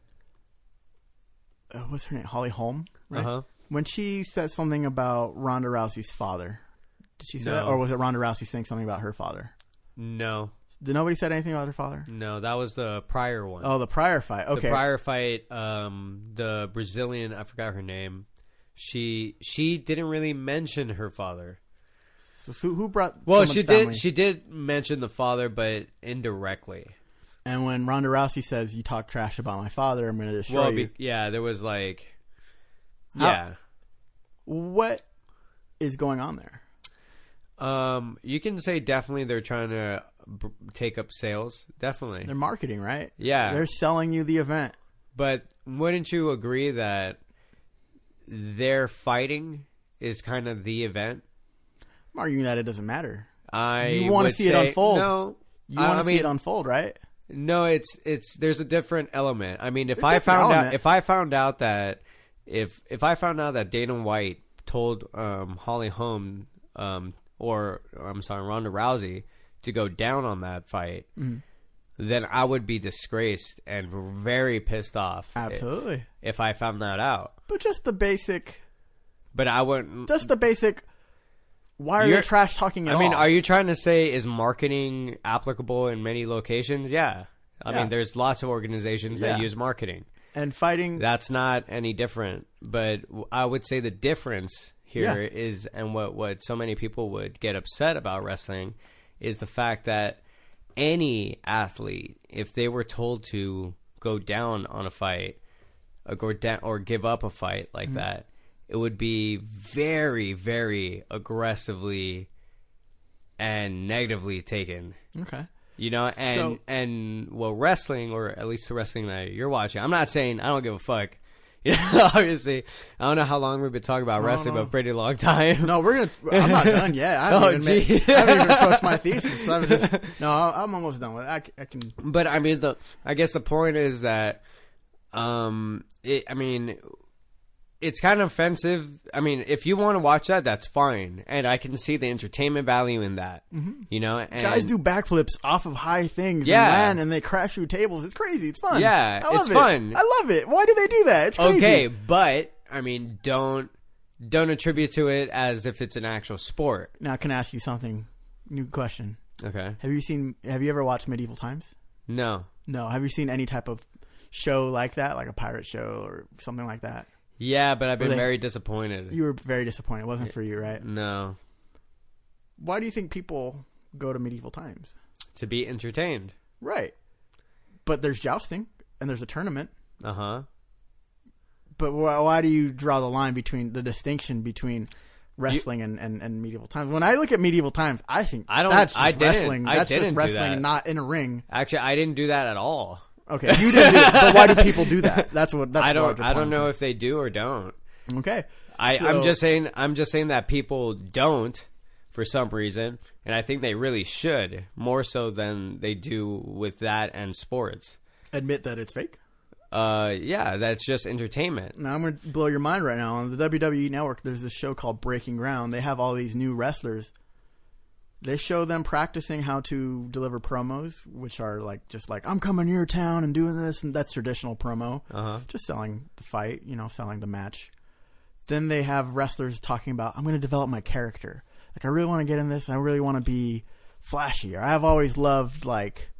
uh, what's her name? Holly Holm, right? Uh-huh. When she said something about Ronda Rousey's father, did she say no. that, or was it Ronda Rousey saying something about her father? No. Did nobody say anything about her father? No, that was the prior one. Oh, the prior fight. Okay. The prior fight. Um, the Brazilian, I forgot her name. She she didn't really mention her father. So who brought? Well, she family? did. She did mention the father, but indirectly. And when Ronda Rousey says, "You talk trash about my father, I'm going to destroy well, you." Be, yeah, there was like, How, yeah. What is going on there? Um, you can say definitely they're trying to b- take up sales. Definitely, they're marketing, right? Yeah, they're selling you the event. But wouldn't you agree that their fighting is kind of the event? I'm arguing that it doesn't matter. I you want to see say, it unfold. No, you want to see mean, it unfold, right? No, it's it's there's a different element. I mean, if There's I found element. out if I found out that if if I found out that Dana White told um, Holly Holm um, or I'm sorry Ronda Rousey to go down on that fight, mm-hmm. then I would be disgraced and very pissed off. Absolutely. If, if I found that out. But just the basic. But I wouldn't. Just the basic. Why are You're- they trash talking at I mean, all? are you trying to say is marketing applicable in many locations? Yeah. I Yeah. mean, there's lots of organizations that Yeah. use marketing. and fighting. That's not any different. But I would say the difference here Yeah. is, and what, what so many people would get upset about wrestling, is the fact that any athlete, if they were told to go down on a fight or, go down, or give up a fight like mm-hmm. that, it would be very, very aggressively and negatively taken. Okay. You know, and So- and well, wrestling, or at least the wrestling that you're watching, I'm not saying I don't give a fuck. You know, obviously, I don't know how long we've been talking about No, wrestling, no. but a pretty long time. No, we're gonna. I'm not done yet. I haven't, Oh, even, made, gee. I haven't even approached my thesis. So I'm just, no, I'm almost done with it. I, c- I can. But I mean, the I guess the point is that, um, it, I mean, it's kind of offensive. I mean, if you want to watch that, that's fine, and I can see the entertainment value in that. Mm-hmm. You know, and Guys do backflips off of high things Yeah. and land, and they crash through tables. It's crazy. It's fun. Yeah, I love it's it. fun. I love it. Why do they do that? It's crazy. Okay, but I mean, don't don't attribute to it as if it's an actual sport. Now, can I ask you something? New question. Okay. Have you seen? Have you ever watched Medieval Times? No. No. Have you seen any type of show like that, like a pirate show or something like that? Yeah, but I've been Were they- very disappointed. You were very disappointed. It wasn't for you, right? No. Why do you think people go to Medieval Times? To be entertained. Right. But there's jousting and there's a tournament. Uh huh. But why, why do you draw the line between the distinction between wrestling and, and, and Medieval Times? When I look at Medieval Times, I think I don't- that's just I didn't- wrestling. I That's didn't just do wrestling that. and not in a ring. Actually, I didn't do that at all. Okay, you didn't do it, but why do people do that? That's what that's I the don't. larger I don't point. know if they do or don't. Okay. I, So- I'm just saying. I'm just saying that people don't for some reason, and I think they really should more so than they do with that and sports. admit that it's fake. Uh, yeah, that's just entertainment. Now I'm going to blow your mind right now. On the W W E Network, there's this show called Breaking Ground. They have all these new wrestlers. They show them practicing how to deliver promos, which are like just like, I'm coming to your town and doing this, and that's traditional promo. Uh huh. Just selling the fight, you know, selling the match. Then they have wrestlers talking about, I'm going to develop my character. Like, I really want to get in this. And I really want to be flashy. Or I've always loved, like,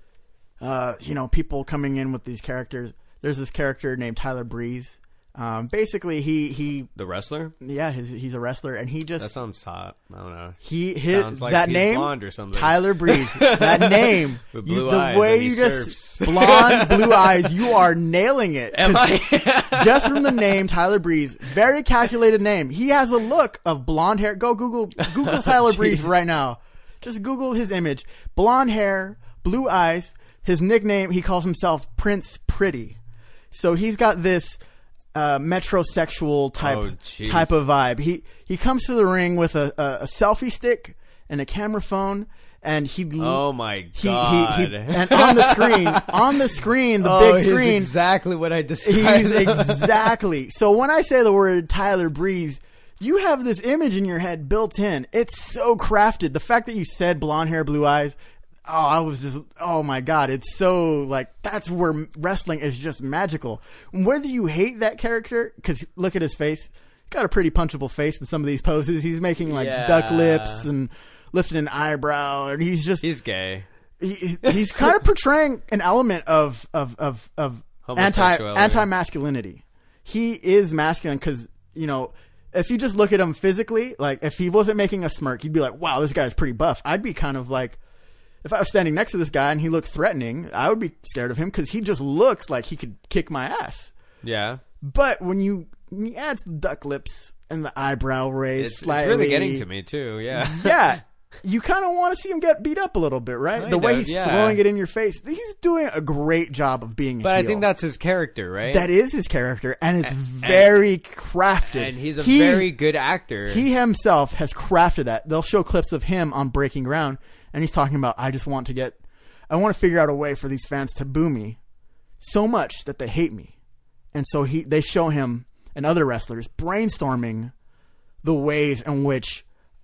uh, you know, people coming in with these characters. There's this character named Tyler Breeze. Um, basically, he, he, The wrestler. yeah, his, he's a wrestler, and he just That sounds hot. I don't know. he his Sounds like that he's name blonde or something. Tyler Breeze. That name, With you- blue the eyes way and he you surfs. just blonde, blue eyes, you are nailing it. Am 'Cause I? just from the name Tyler Breeze, very calculated name. He has a look of blonde hair. Go Google Google Tyler Breeze Jeez. right now. Just Google his image. Blonde hair, blue eyes. His nickname, he calls himself Prince Pretty. So he's got this uh, metrosexual type Oh, jeez. type of vibe. He he comes to the ring with a, a, a selfie stick and a camera phone, and he Oh my he, god! he, he and on the screen on the screen the oh, big he's screen exactly what I described. he's exactly. So when I say the word Tyler Breeze, you have this image in your head built in. It's so crafted. The fact that you said blonde hair, blue eyes. Oh, I was just, oh my God. It's so like, that's where wrestling is just magical. Whether you hate that character, because look at his face. Got a pretty punchable face in some of these poses. He's making like Yeah. duck lips and lifting an eyebrow. And he's just, He's gay. he, he's kind of portraying an element of, of, of, of anti, Homosexuality. anti-masculinity. He is masculine because, you know, if you just look at him physically, like if he wasn't making a smirk, you'd be like, wow, this guy's pretty buff. I'd be kind of like, if I was standing next to this guy and he looked threatening, I would be scared of him because he just looks like he could kick my ass. Yeah, But when you, when you add the duck lips and the eyebrow raise it's, it's slightly, really getting to me too. Yeah, yeah, you kind of want to see him get beat up a little bit, right? Kind the way of, he's yeah. throwing it in your face. He's doing a great job of being a but I heel. think that's his character, right? That is his character, and it's very crafted. and he's a He- very good actor. He himself has crafted that. They'll show clips of him on Breaking Ground, and he's talking about, I just want to get, I want to figure out a way for these fans to boo me so much that they hate me. And so he, they show him and other wrestlers brainstorming the ways in which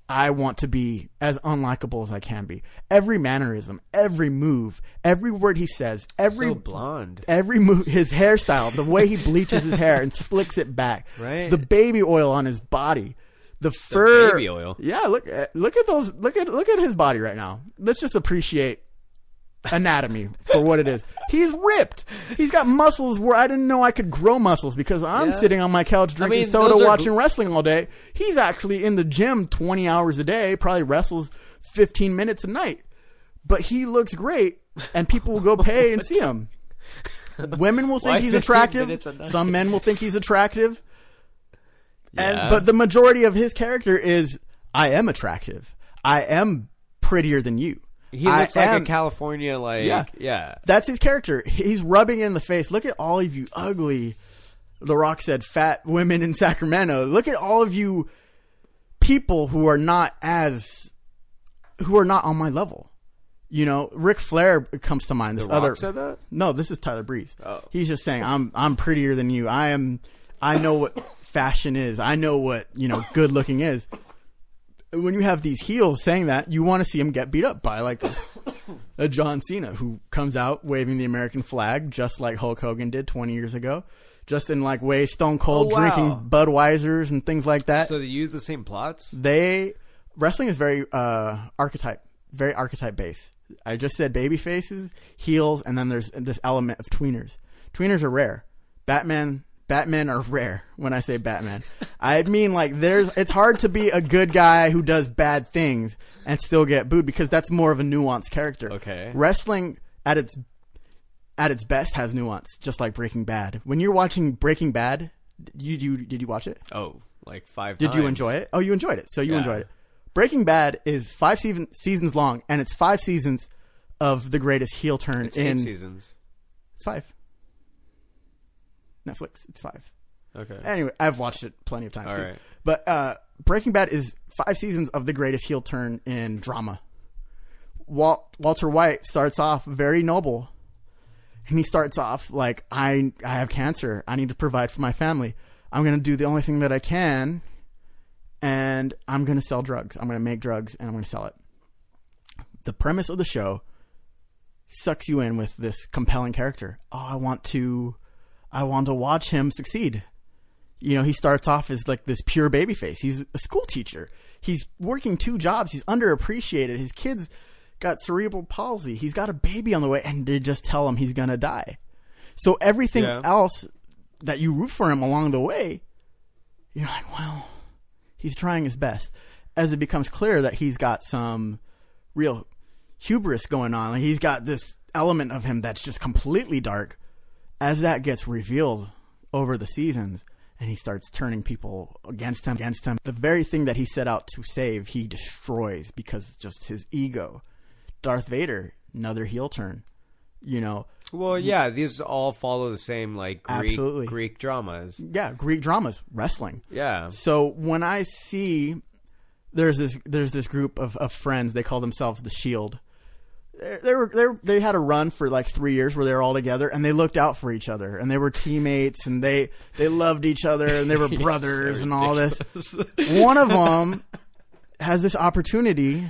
I want to be as unlikable as I can be. Every mannerism, every move, every word he says, every So blonde. every move, his hairstyle, the way he bleaches his hair and slicks it back, Right. the baby oil on his body, the fur, baby oil. Yeah, look, at, look at those. Look at look at his body right now. Let's just appreciate anatomy for what it is. He's ripped. He's got muscles where I didn't know I could grow muscles because I'm Yeah. sitting on my couch drinking mean, soda, those are watching gl- wrestling all day. He's actually in the gym twenty hours a day, probably wrestles fifteen minutes a night. But he looks great, and people will go pay and see him. Women will think Why he's fifteen attractive. minutes a night? Some men will think he's attractive. And Yeah. but the majority of his character is, I am attractive. I am prettier than you. He I looks like am- a California, like, Yeah. yeah. That's his character. He's rubbing in the face. Look at all of you ugly, The Rock said, fat women in Sacramento. Look at all of you people who are not as, who are not on my level. You know, Ric Flair comes to mind. This The Rock other said that? No, this is Tyler Breeze. Oh. He's just saying, I'm I'm prettier than you. I am. I know what fashion is. I know what, you know, good looking is. When you have these heels saying that, you want to see him get beat up by like a, a John Cena who comes out waving the American flag just like Hulk Hogan did twenty years ago, just in like way Stone Cold Oh, wow. drinking Budweisers and things like that. So they use the same plots? They wrestling is very uh, archetype, very archetype based. I just said baby faces, heels, and then there's this element of tweeners. Tweeners are rare. Batman, Batmen are rare. When I say Batman, I mean like there's. It's hard to be a good guy who does bad things and still get booed because that's more of a nuanced character. Okay. Wrestling at its at its best has nuance, just like Breaking Bad. When you're watching Breaking Bad, did you, you did you watch it? Oh, like five Did times. you enjoy it? Oh, you enjoyed it. So you Yeah. enjoyed it. Breaking Bad is five season, seasons long, and it's five seasons of the greatest heel turn It's in. eight seasons. It's five. Netflix. It's five. Okay. Anyway, I've watched it plenty of times. All too. right. But uh, Breaking Bad is five seasons of the greatest heel turn in drama. Walt, Walter White starts off very noble. And he starts off like, I, I have cancer. I need to provide for my family. I'm going to do the only thing that I can. And I'm going to sell drugs. I'm going to make drugs and I'm going to sell it. The premise of the show sucks you in with this compelling character. Oh, I want to, I want to watch him succeed. You know, he starts off as like this pure babyface. He's a school teacher. He's working two jobs. He's underappreciated. His kids got cerebral palsy. He's got a baby on the way, and they just tell him he's going to die. So everything Yeah. else that you root for him along the way, you're like, well, he's trying his best. As it becomes clear that he's got some real hubris going on. Like he's got this element of him that's just completely dark. As that gets revealed over the seasons, and he starts turning people against him, against him, the very thing that he set out to save, he destroys because just his ego. Darth Vader, another heel turn. You know, Well, yeah, these all follow the same like Greek Absolutely. Greek dramas. yeah, Greek dramas, wrestling. Yeah. So when I see there's this there's this group of, of friends, they call themselves the Shield. They, they were they were- they had a run for like three years where they were all together and they looked out for each other and they were teammates and they they loved each other and they were You're brothers so and all this. ridiculous. One of them has this opportunity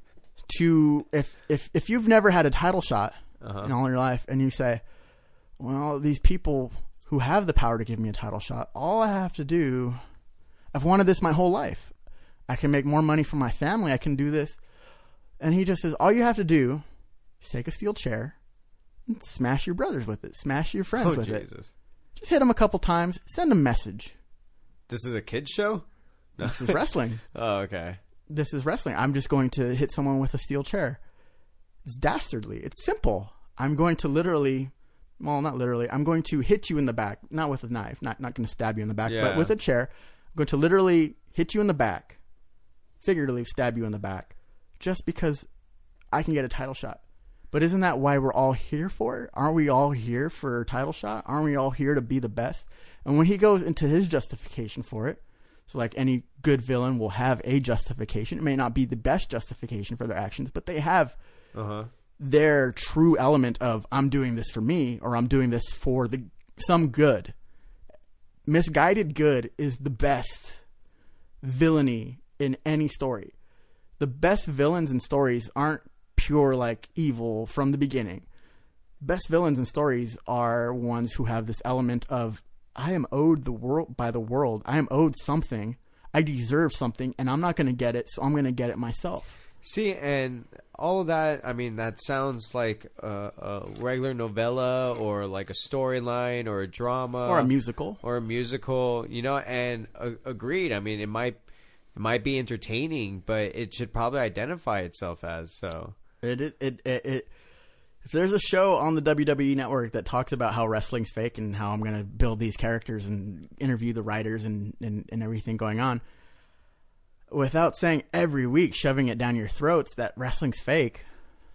to if if if you've never had a title shot Uh-huh. in all your life and you say, well, these people who have the power to give me a title shot, all I have to do, I've wanted this my whole life. I can make more money for my family. I can do this. And he just says, all you have to do is take a steel chair and smash your brothers with it. Smash your friends Oh, with it. Jesus. Just hit them a couple times. Send a message. This is a kids show? No. This is wrestling. Oh, okay. This is wrestling. I'm just going to hit someone with a steel chair. It's dastardly. It's simple. I'm going to literally, well, not literally. I'm going to hit you in the back, not with a knife, not not going to stab you in the back, Yeah. but with a chair. I'm going to literally hit you in the back, figuratively stab you in the back, just because I can get a title shot. But isn't that why we're all here for it? Aren't we all here for a title shot? Aren't we all here to be the best? And when he goes into his justification for it, so like any good villain will have a justification. It may not be the best justification for their actions, but they have Uh-huh. their true element of I'm doing this for me or I'm doing this for the some good. Misguided good is the best villainy in any story. The best villains in stories aren't pure like evil from the beginning. Best villains in stories are ones who have this element of, I am owed the world by the world. I am owed something. I deserve something, and I'm not going to get it, so I'm going to get it myself. See, and all of that, I mean, that sounds like a, a regular novella or like a storyline or a drama. Or a musical. Or a musical, you know, and uh, agreed. I mean, it might it might be entertaining, but it should probably identify itself as so. It, it, it, it, it If there's a show on the W W E Network that talks about how wrestling's fake and how I'm going to build these characters and interview the writers and, and, and everything going on, without saying every week, shoving it down your throats that wrestling's fake,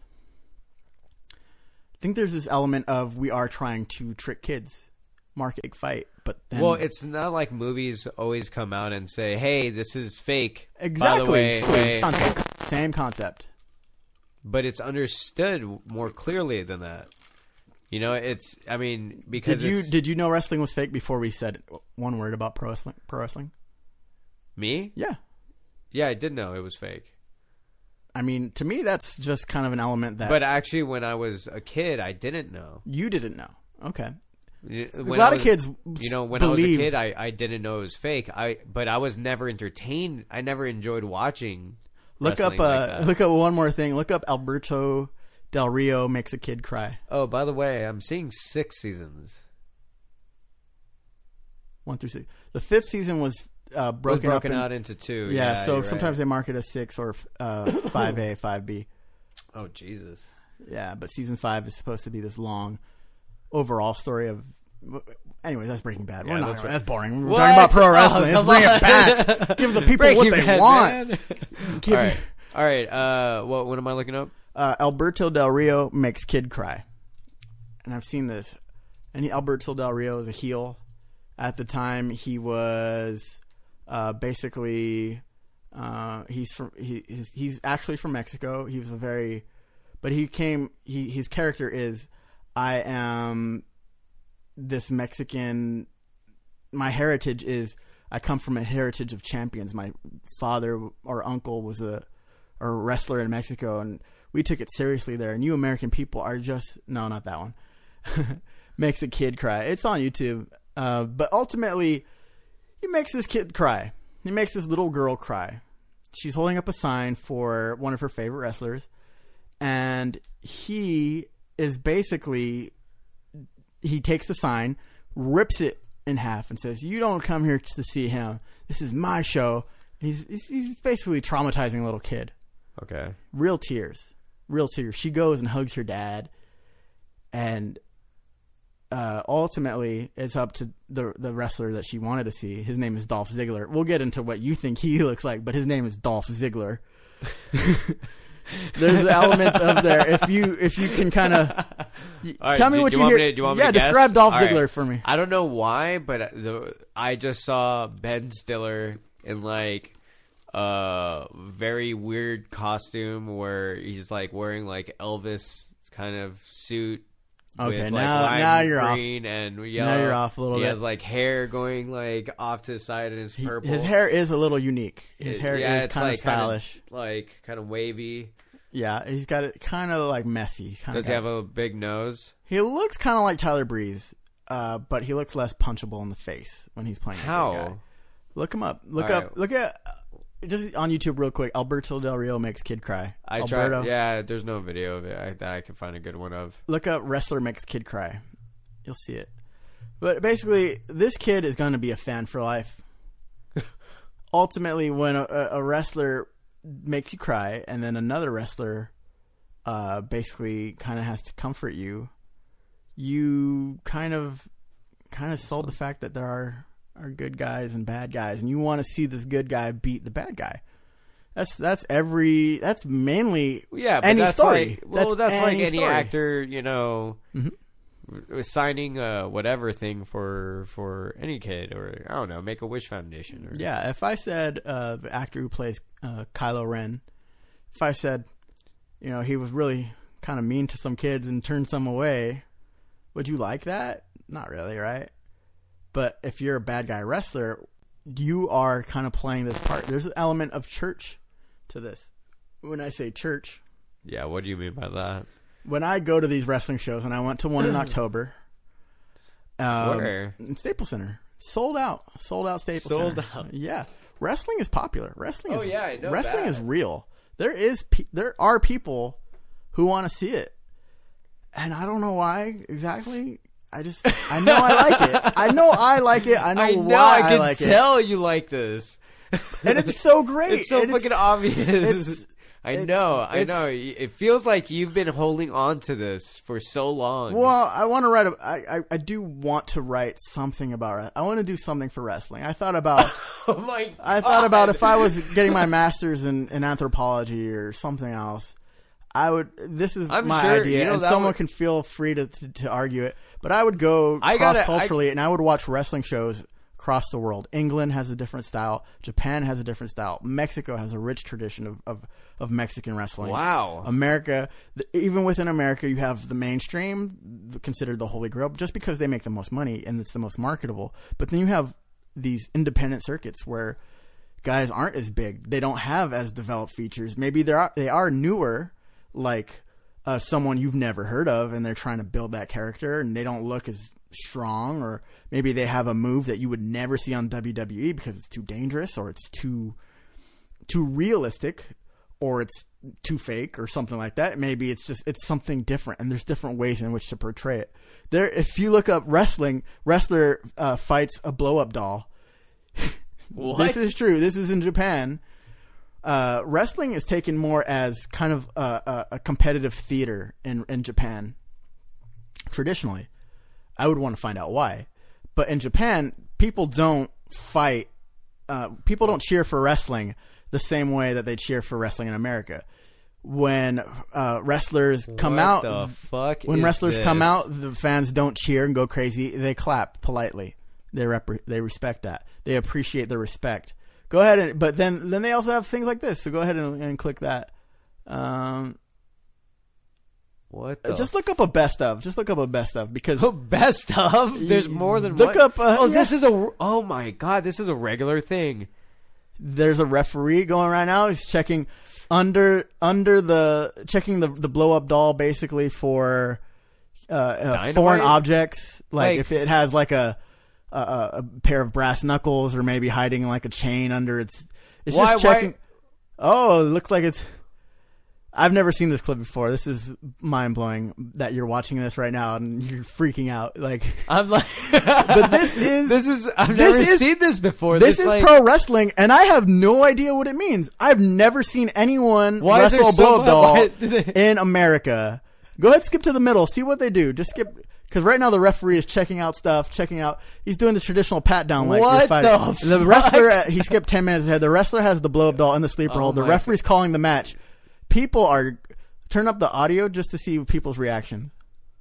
I think there's this element of we are trying to trick kids, market fight. But then, well, it's not like movies always come out and say, "Hey, this is fake." Exactly. By the way, same, way. concept, same concept. But it's understood more clearly than that. You know, it's. I mean, because did you it's, did you know wrestling was fake before we said one word about pro wrestling? Pro wrestling. Me? Yeah. Yeah, I did know it was fake. I mean, to me, that's just kind of an element that. But actually, when I was a kid, I didn't know. You didn't know. Okay. When a lot I was, of kids, you know, when believe... I was a kid, I, I didn't know it was fake. I but I was never entertained. I never enjoyed watching. Look up, uh, like look up one more thing. Look up Alberto Del Rio makes a kid cry. Oh, by the way, I'm seeing six seasons. One through six. The fifth season was. Uh, broken, was broken up in, out into two. Yeah, yeah so sometimes right. they mark it as six or uh, five A, five B. Oh, Jesus. Yeah, but season five is supposed to be this long overall story of. Anyways, that's Breaking Bad. Yeah, We're not. that's, That's boring. We're what? talking about pro wrestling. Oh, Let's bring it back. Give the people Breaking what they Bad, want. Give All right. All right. Uh, what what am I looking up? Uh, Alberto Del Rio makes kid cry, and I've seen this. And he, Alberto Del Rio is a heel. At the time, he was. Uh, basically, uh, he's from he he's, he's actually from Mexico. He was a very, but he came. He his character is, I am this Mexican. My heritage is I come from a heritage of champions. My father or uncle was a, a wrestler in Mexico, and we took it seriously there. And you American people are just no, not that one. Makes a kid cry. It's on YouTube, uh, but ultimately. He makes this kid cry. He makes this little girl cry. She's holding up a sign for one of her favorite wrestlers. And he is basically, he takes the sign, rips it in half and says, you don't come here to see him. This is my show. He's, he's basically traumatizing a little kid. Okay. Real tears. Real tears. She goes and hugs her dad. And Uh, ultimately, it's up to the the wrestler that she wanted to see. His name is Dolph Ziggler. We'll get into what you think he looks like, but his name is Dolph Ziggler. There's the element of there. If you if you can kind of right, tell me do, what do you, you hear. Want me to, do you want yeah, me to describe guess? Dolph All Ziggler right. for me. I don't know why, but the, I just saw Ben Stiller in like a very weird costume where he's like wearing like Elvis kind of suit. Okay, with, now like, now you're off. green and yellow. Now you're off a little he bit. has like hair going like off to the side and it's He- purple. his hair is a little unique. His It- hair yeah, is it's kind like of stylish. Kind of, like kind of wavy. Yeah, he's got it kind of like messy. He's kind Does of he have a big nose? He looks kind of like Tyler Breeze, uh, but he looks less punchable in the face when he's playing. How? That big guy. Look him up. Look All up. right. Look at just on YouTube real quick. Alberto Del Rio makes kid cry. I Alberto. tried. Yeah, there's no video of it I, that I can find a good one of. Look up wrestler makes kid cry. You'll see it. But basically, this kid is going to be a fan for life. Ultimately, when a, a wrestler makes you cry, and then another wrestler uh, basically kind of has to comfort you, you kind of kind of sold the fact that there are are good guys and bad guys, and you want to see this good guy beat the bad guy. That's that's every that's mainly Yeah, but any that's story. like well, that's, that's like any any story. actor, you know, Mhm. signing uh, whatever thing for for any kid, or I don't know, Make a Wish Foundation. Or, Yeah, if I said uh, the actor who plays uh, Kylo Ren, if I said, you know, he was really kind of mean to some kids and turned some away, would you like that? Not really, right? But if you're a bad guy wrestler, you are kind of playing this part. There's an element of church to this. when I say church, Yeah, what do you mean by that? when I go to these wrestling shows, and I went to one in October. Um, Where? in Staples Center. Sold out. Sold out Staples Sold Center. out. Yeah. Wrestling is popular. Wrestling Oh, is yeah, I know wrestling that. is real. There is pe- there are people who want to see it. And I don't know why exactly. I just I know I like it. I know I like it. I know, I know why I I, can like it. tell you like this. And it's so great. It's so And fucking obvious. it's- I it's- know, I it's- know. It feels like you've been holding on to this for so long. Well, I want to write. A, I, I I do want to write something about it. I want to do something for wrestling. I thought about. Oh my God. I thought about if I was getting my master's in, in anthropology or something else. I would. This is I'm my sure, idea, you know, and that someone would- can feel free to, to to argue it. But I would go I gotta- cross culturally, and I would watch wrestling shows across the world. England has a different style. Japan has a different style. Mexico has a rich tradition of of, of Mexican wrestling. Wow. America, the, even within America, you have the mainstream, considered the holy grail, just because they make the most money and it's the most marketable. But then you have these independent circuits where guys aren't as big. They don't have as developed features. Maybe they are they are newer, like uh, someone you've never heard of, and they're trying to build that character, and they don't look as strong, or maybe they have a move that you would never see on W W E because it's too dangerous, or it's too too realistic, or it's too fake, or something like that. Maybe it's just it's something different, and there's different ways in which to portray it. There, if you look up wrestling, wrestler uh, fights a blow up doll. What? This is true. This is in Japan. Uh, wrestling is taken more as kind of a, a, a competitive theater in in Japan. Traditionally, I would want to find out why, but in Japan, people don't fight. Uh, people don't cheer for wrestling the same way that they cheer for wrestling in America. When uh, wrestlers come What out, the fuck when is wrestlers this? come out, the fans don't cheer and go crazy. They clap politely. They rep- they respect that. They appreciate the respect. Go ahead and, but then then they also have things like this. So go ahead and, and click that. Um, What the just look up a best of. Just look up a best of because Oh, best of? There's more than Look one. up, uh, oh, yeah. this is a. Oh my God, this is a regular thing. there's a referee going right now. He's checking under under the checking the the blow up doll basically for uh, uh, Dynamite? foreign objects. Like, Like- if it has like a, a a pair of brass knuckles, or maybe hiding like a chain under its. It's Why- just why- checking. Oh, it looks like it's. I've never seen this clip before. This is mind blowing that you're watching this right now and you're freaking out. Like, I'm like, but this is this is. I've this never is- seen this before. this is like, pro wrestling, and I have no idea what it means. I've never seen anyone Why is there wrestle a so blow up much- doll why do they- in America. Go ahead, skip to the middle. See what they do. Just skip. Because right now the referee is checking out stuff, checking out. He's doing the traditional pat down like What you're fighting. the The fuck? wrestler, uh, he skipped ten minutes ahead. The wrestler has the blow up doll in the sleeper Oh hold. The my referee's calling the match. People are turn up the audio just to see people's reaction.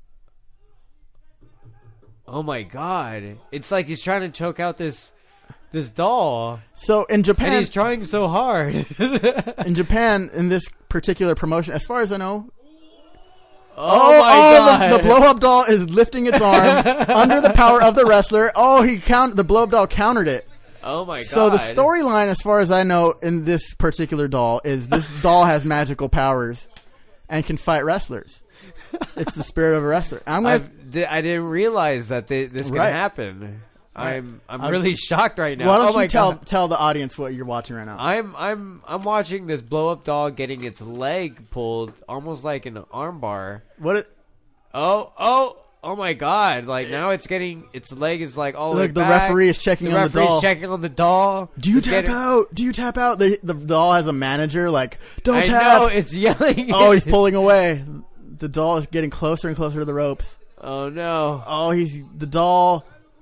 Oh my God! It's like he's trying to choke out this this doll, So in Japan, and he's trying so hard. in Japan, in this particular promotion, as far as I know, Oh, my oh, God! The, the blow up doll is lifting its arm under the power of the wrestler. Oh, he count the blow up doll countered it. Oh my God! So the storyline, as far as I know, in this particular doll is this doll has magical powers and can fight wrestlers. It's the spirit of a wrestler. I'm gonna. I've, di- I didn't realize that thi- this could Right. happen. I'm I'm I'm- really shocked right now. Why don't oh my you tell God. tell the audience what you're watching right now? I'm I'm I'm watching this blow up doll getting its leg pulled, almost like an armbar. What? It, Oh oh oh my God! Like now it's getting its leg is like all the way Look, the back. referee is checking The on the referee's doll. checking on the doll. Do you It's tap getting- out? Do you tap out? The the doll has a manager. Like, don't I tap. know it's yelling. Oh, he's pulling away. The doll is getting closer and closer to the ropes. Oh no! Oh, he's the doll.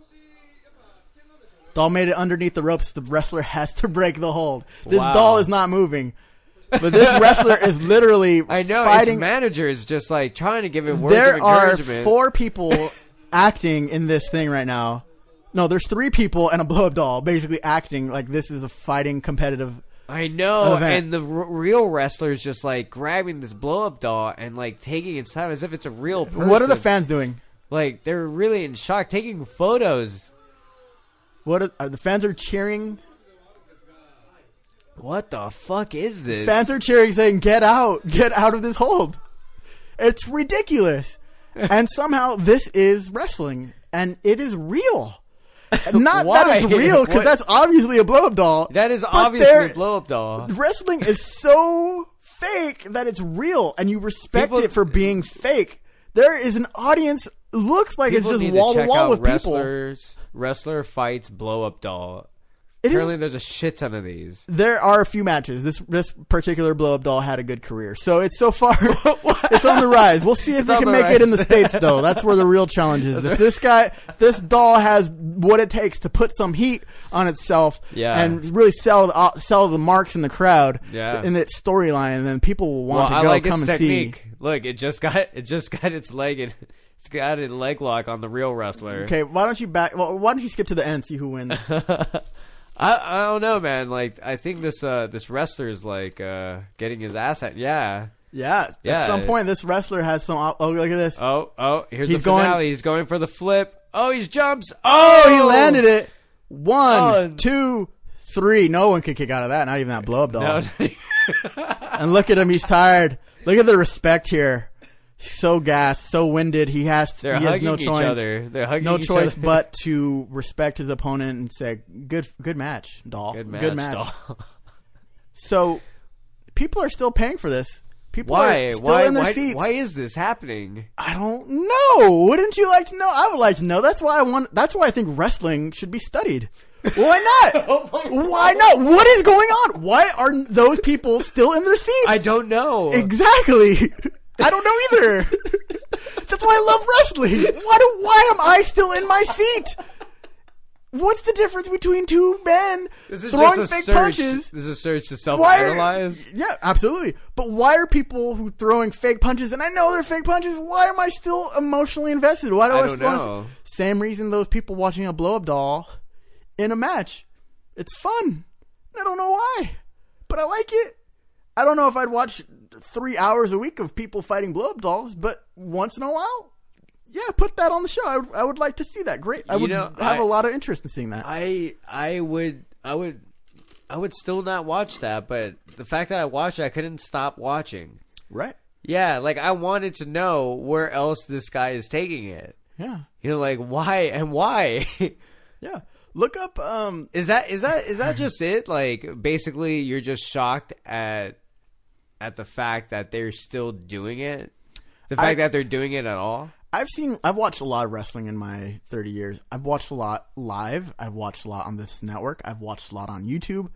Doll made it underneath the ropes. The wrestler has to break the hold. This Wow. doll is not moving, but this wrestler is literally I know fighting. its manager is just like trying to give him words There of are encouragement. four people acting in this thing right now. No, there's three people and a blow up doll basically acting like this is a fighting competitive. I know, event. and the r- real wrestler's just like grabbing this blow up doll and like taking its time as if it's a real person. What are the fans doing? Like they're really in shock, taking photos. What are, are the fans are cheering? What the fuck is this? Fans are cheering, saying, "Get out! Get out of this hold!" It's ridiculous, and somehow this is wrestling, and it is real. Not Why? that it's real, because What- that's obviously a blow-up doll. That is but obviously there- a blow-up doll. Wrestling is so fake that it's real, and you respect People- it for being fake. There is an audience. Looks like People it's need just wall to to check wall out with people. wrestlers. Wrestler fights blow-up doll. It is- Apparently, there's a shit ton of these. There are a few matches. This this particular blow up doll had a good career, so it's so far it's on the rise. We'll see if It's they on can the make rise. it in the States, though. That's where the real challenge is. If this guy, if this doll has what it takes to put some heat on itself, Yeah. and really sell the, uh, sell the marks in the crowd, Yeah. in its storyline, then people will Well, want I to go like come its and technique. see. Look, it just got it just got its leg in, it's got a leg lock on the real wrestler. Okay, why don't you back? Well, why don't you skip to the end, see who wins? I I don't know, man. Like I think this uh this wrestler is like uh getting his ass at yeah. Yeah, Yeah. At some point, this wrestler has some. Oh, look at this. Oh oh, here's He's the finale. going- He's going for the flip. Oh, he jumps. Oh, Oh, he landed it. One, Oh. two, three. No one could kick out of that. Not even that blow up doll. No, And look at him. He's tired. Look at the respect here. He's so gassed, so winded. He has to, they're he has hugging no each choice, other. They're hugging no each choice other. but to respect his opponent and say, "Good, good match, doll. Good match, doll. So, people are still paying for this. People Why? are still Why? in their Why? seats. Why is this happening? I don't know. Wouldn't you like to know? I would like to know. That's why I want. That's why I think wrestling should be studied. Why not? Oh Why not? What is going on? Why are those people still in their seats? I don't know. Exactly. I don't know either. That's why I love wrestling. Why do? Why am I still in my seat? What's the difference between two men This is throwing just a fake search. punches? This is a search to Why are, self-analyze. yeah, absolutely. But why are people who throwing fake punches, and I know they're fake punches, why am I still emotionally invested? Why do I, I don't still wanna know. see- Same reason those people watching a blow-up doll in a match. It's fun. I don't know why, but I like it. I don't know if I'd watch three hours a week of people fighting blow-up dolls, but once in a while, yeah, put that on the show. I would, I would like to see that. Great. I You would know, have I- a lot of interest in seeing that. I I would I would I would still not watch that, but the fact that I watched it, I couldn't stop watching. Right. Yeah, like I wanted to know where else this guy is taking it. Yeah. You know, like why and why? Yeah. Look up. Um. Is that is that is that just it? Like basically, you're just shocked at at the fact that they're still doing it. The fact I- that they're doing it at all. I've seen. I've watched a lot of wrestling in my thirty years. I've watched a lot live. I've watched a lot on this network. I've watched a lot on YouTube.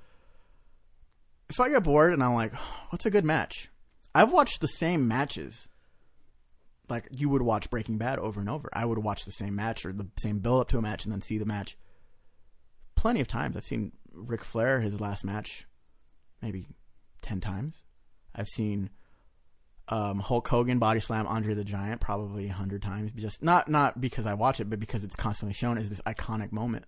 If I get bored and I'm like, "What's a good match?" I've watched the same matches. Like you would watch Breaking Bad over and over. I would watch the same match or the same build up to a match and then see the match. Plenty of times. I've seen Ric Flair his last match, maybe ten times. I've seen um, Hulk Hogan body slam Andre the Giant probably a hundred times. Just not not because I watch it, but because it's constantly shown as this iconic moment.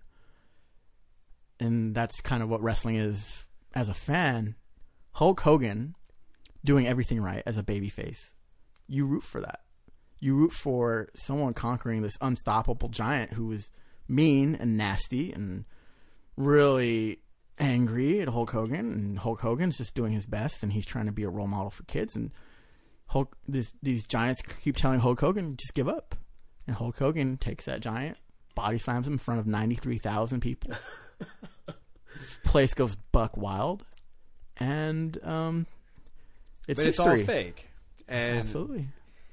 And that's kind of what wrestling is as a fan. Hulk Hogan doing everything right as a babyface. You root for that. You root for someone conquering this unstoppable giant who is mean and nasty and really angry at Hulk Hogan, and Hulk Hogan's just doing his best, and he's trying to be a role model for kids. And Hulk, this, these giants keep telling Hulk Hogan, just give up. And Hulk Hogan takes that giant, body slams him in front of ninety-three thousand people. Place goes buck wild, and um, it's but history. it's all fake. And Absolutely.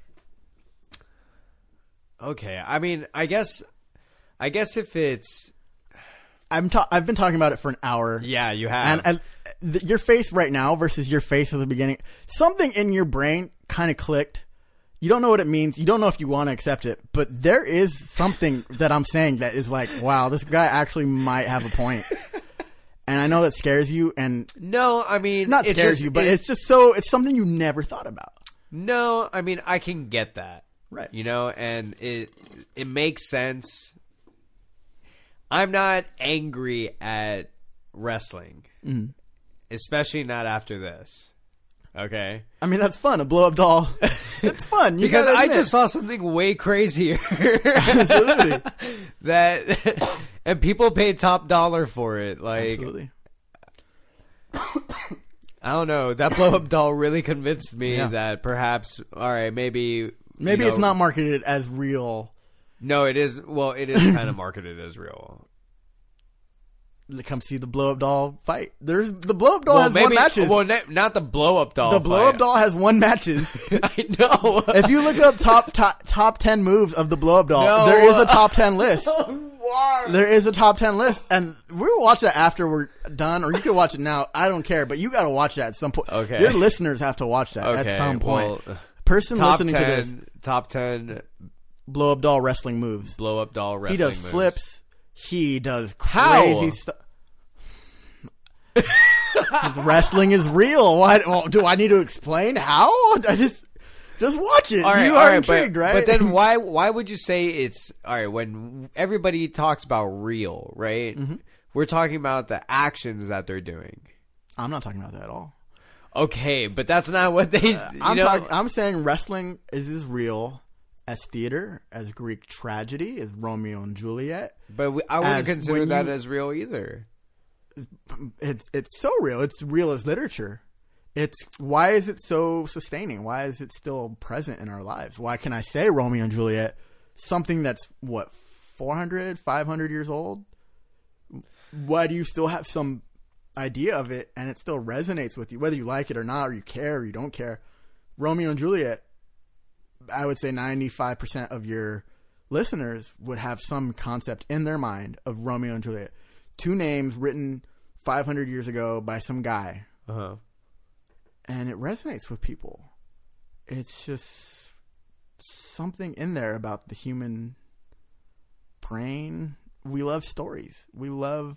okay, I mean, I guess, I guess if it's I'm ta- I've been talking about it for an hour. yeah, you have. And, and th- your face right now versus your face at the beginning, something in your brain kind of clicked. You don't know what it means. You don't know if you want to accept it, but there is something that I'm saying that is like, wow, this guy actually might have a point. And I know that scares you, and no, I mean, not it scares just- you, but it- it's just so, it's something you never thought about. no, I mean, I can get that. Right. You know, and it it makes sense. I'm not angry at wrestling, Mhm. especially not after this. Okay, I mean, that's fun. A blow up doll. It's fun. You because gotta I admit. just saw something way crazier Absolutely. that, and people pay top dollar for it. Like, Absolutely. I don't know. That blow up doll really convinced me Yeah. that perhaps, all right, maybe Maybe you it's know- not marketed as real. No, it is. Well, it is kind of marketed as real. Come see the blow up doll fight. There's the blow up doll well, has maybe, one matches. Well, ne- not the blow up doll. the blow up fight. doll has one matches. I know. If you look up top, top top ten moves of the blow up doll, No. there is a top ten list. Why? There is a top ten list, and we'll watch that after we're done, or you can watch it now. I don't care, but you got to watch that at some point. Okay. Your listeners have to watch that Okay, at some point. well, Person top listening ten, to this, top ten blow up doll wrestling moves. blow up doll wrestling He does moves. flips. He does How? crazy stuff. Wrestling is real. Why well, do I need to explain how? I just just watch it. All right, you all are right, intrigued, but, right? But then why why would you say it's all right when everybody talks about real, right? Mm-hmm. We're talking about the actions that they're doing. I'm not talking about that at all. Okay, but that's not what they. You I'm know, talking. I'm saying wrestling is as real as theater, as Greek tragedy, as Romeo and Juliet. but we, I wouldn't as consider when that you- as real either. It's it's so real. It's real as literature. It's why is it so sustaining? Why is it still present in our lives? Why can I say Romeo and Juliet, something that's what four hundred, five hundred years old? Why do you still have some idea of it and it still resonates with you, whether you like it or not, or you care or you don't care? Romeo and Juliet, I would say ninety-five percent of your listeners would have some concept in their mind of Romeo and Juliet. Two names written five hundred years ago by some guy, Uh-huh. and it resonates with people. It's just something in there about the human brain. We love stories. We love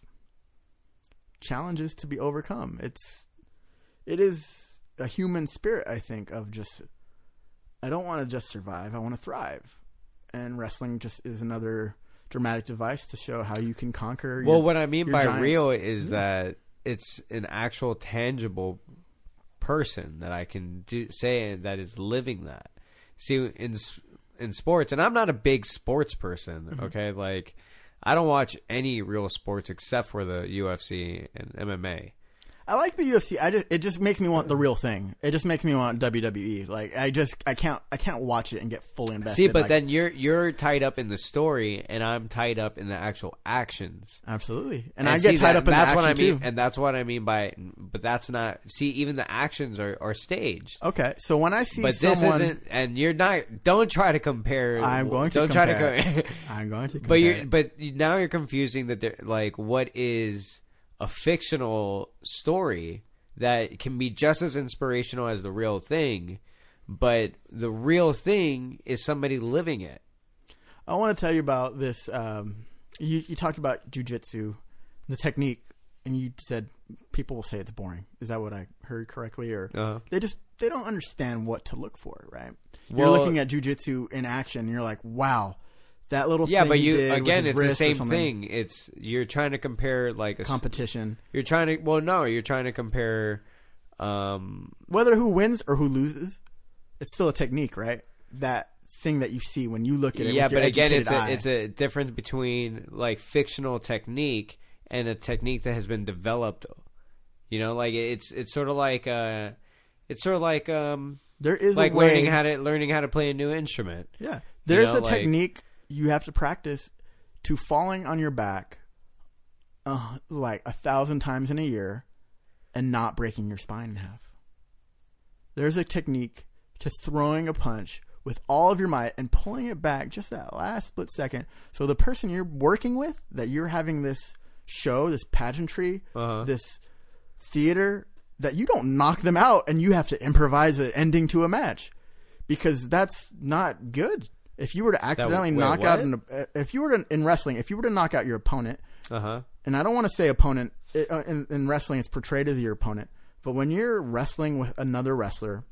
challenges to be overcome. It's it is a human spirit, I think, of just I don't want to just survive. I want to thrive. And wrestling just is another dramatic device to show how you can conquer. Well, your, what I mean your by giants. real is that it's an actual tangible person that I can do, say that is living that. See, in s- in sports, and I'm not a big sports person, Mm-hmm. okay? Like, I don't watch any real sports except for the U F C and M M A. I like the U F C. I just it just makes me want the real thing. It just makes me want W W E. Like I just I can't I can't watch it and get fully invested. See, but Like, then you're you're tied up in the story, and I'm tied up in the actual actions. absolutely, and, I get see, tied that- up in that's the what I action mean, too. and that's what I mean by. But that's not. See, even the actions are, are staged. Okay, so when I see But this someone, isn't, and you're not. Don't try to compare. I'm going to Don't try to. compare. Co- I'm going to. but you're. compare it. But now you're confusing that. They're, like, what is a fictional story that can be just as inspirational as the real thing, but the real thing is somebody living it. I want to tell you about this. Um, you you talked about jujitsu, the technique, and you said people will say it's boring. Is that what I heard correctly, or Uh-huh. they just they don't understand what to look for, right? You're Well- looking at jujitsu in action, and you're like, wow, that little Yeah, thing but he you did with again, his it's the wrist or same something. thing. It's you're trying to compare like a s- Competition, You're trying to. Well, no, you're trying to compare. Um, whether who wins or who loses, it's still a technique, right? That thing that you see when you look at it. yeah, with your but again, educated it's a eye. it's a difference between like fictional technique and a technique that has been developed. You know, like it's it's sort of like uh, it's sort of like um, there is like a way, learning how to learning how to play a new instrument. Yeah, there's know, a like- technique you have to practice to falling on your back, uh, like a thousand times in a year, and not breaking your spine in half. There's a technique to throwing a punch with all of your might and pulling it back just that last split second. So the person you're working with, that you're having this show, this pageantry, Uh-huh. this theater, that you don't knock them out and you have to improvise an ending to a match, because that's not good. If you were to accidentally wait, knock what? out an, if you were to, in wrestling, if you were to knock out your opponent, Uh huh. and I don't want to say opponent, it, uh, in, in wrestling it's portrayed as your opponent, but when you're wrestling with another wrestler,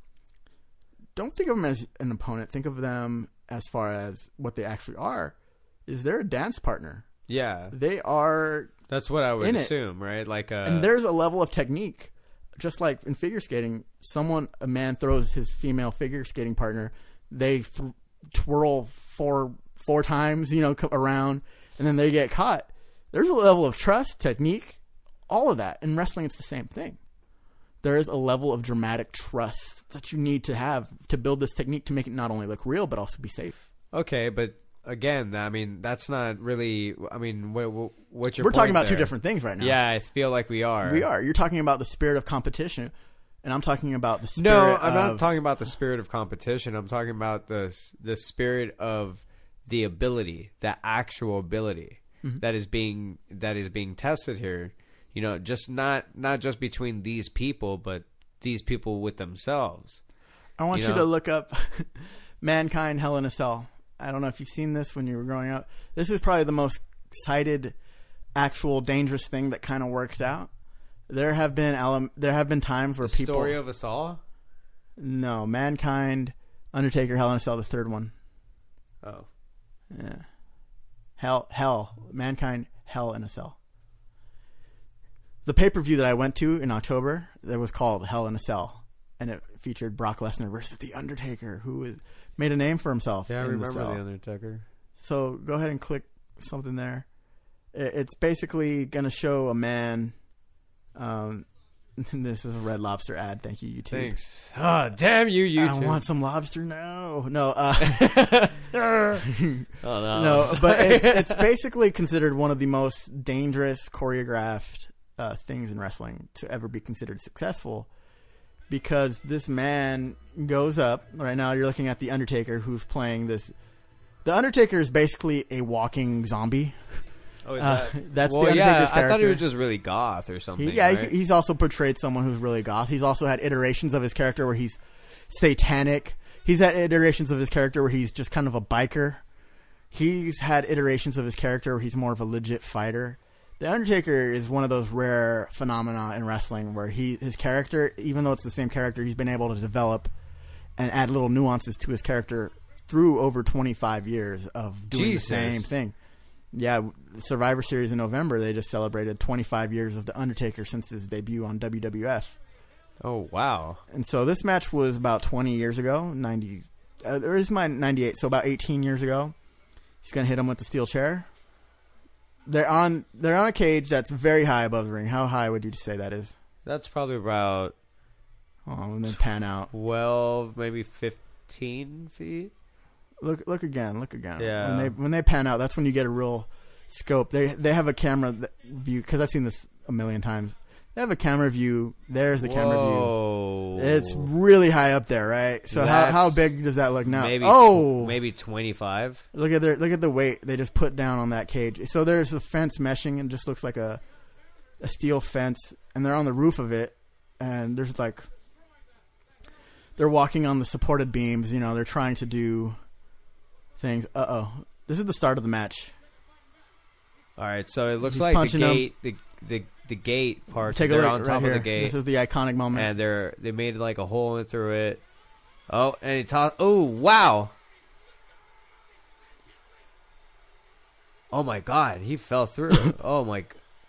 don't think of them as an opponent. Think of them as far as what they actually are. Is they're a dance partner. Yeah, They are, that's what I would In it. assume, right? Like, uh, and there's a level of technique. Just like in figure skating, someone, a man throws his female figure skating partner, they th- twirl four four times, you know, co- around, and then they get caught. There's a level of trust, technique, all of that. In wrestling, it's the same thing. there is a level of dramatic trust that you need to have to build this technique to make it not only look real but also be safe. Okay, but again, I mean, that's not really. I mean, what, what, what's your? We're point talking about there? two different things right now. Yeah, I feel like we are. We are. You're talking about the spirit of competition, and I'm talking about the spirit. No, I'm of, not talking about the spirit of competition. I'm talking about the the spirit of the ability, the actual ability mm-hmm. that is being that is being tested here. You know, just not not just between these people, but these people with themselves. I want you, you know? to look up Mankind Hell in a Cell. I don't know if you've seen this when you were growing up. This is probably the most cited actual dangerous thing that kind of worked out. There have been ele- there have been times where the people story of us all. No, Mankind, Undertaker, Hell in a Cell, the third one. Oh, yeah, Hell, Hell, Mankind, Hell in a Cell. The pay per view that I went to in October, that was called Hell in a Cell, and it featured Brock Lesnar versus the Undertaker, who is, made a name for himself. Yeah, I in remember the, the Undertaker. So go ahead and click something there. It's basically going to show a man. Um, this is a Red Lobster ad. Thank you, YouTube. Thanks. Oh, damn you, YouTube. I want some lobster now. No. Uh, oh, no. No, but it's, it's basically considered one of the most dangerous choreographed uh, things in wrestling to ever be considered successful. Because this man goes up. Right now you're looking at The Undertaker, who's playing this. The Undertaker is basically a walking zombie. Oh, is Uh, that? that's well, the Undertaker's yeah, character. I thought he was just really goth or something. He, yeah, right? he, he's also portrayed someone who's really goth. He's also had iterations of his character where he's satanic. He's had iterations of his character where he's just kind of a biker. He's had iterations of his character where he's more of a legit fighter. The Undertaker is one of those rare phenomena in wrestling where he his character, even though it's the same character, he's been able to develop and add little nuances to his character through over twenty-five years of doing Jesus. the same thing. Yeah, Survivor Series in November, they just celebrated twenty-five years of The Undertaker since his debut on W W F. Oh, wow. And so this match was about twenty years ago, ninety. Uh, there is my ninety-eight, so about eighteen years ago. He's gonna hit him with the steel chair. They're on. They're on a cage that's very high above the ring. How high would you say that is? That's probably about Oh, and then pan out. twelve, maybe fifteen feet. Look, look again. Look again. Yeah. When they when they pan out, that's when you get a real scope. They they have a camera that view because I've seen this a million times. They have a camera view. There's the camera Whoa. view. It's really high up there, right? So how That's how big does that look now? Maybe oh, maybe twenty-five. look at their look at the weight they just put down on that cage. So there's a fence meshing and it just looks like a a steel fence, and they're on the roof of it, and there's like they're walking on the supported beams. You know, they're trying to do things. Uh oh, this is the start of the match. All right, so it looks He's like the punching him. gate, the the the gate part. Take a they're look on right top here. of the gate, This is the iconic moment. and they're they made like a hole through it. Oh, and he tossed. Oh, wow! Oh my God, he fell through. oh my.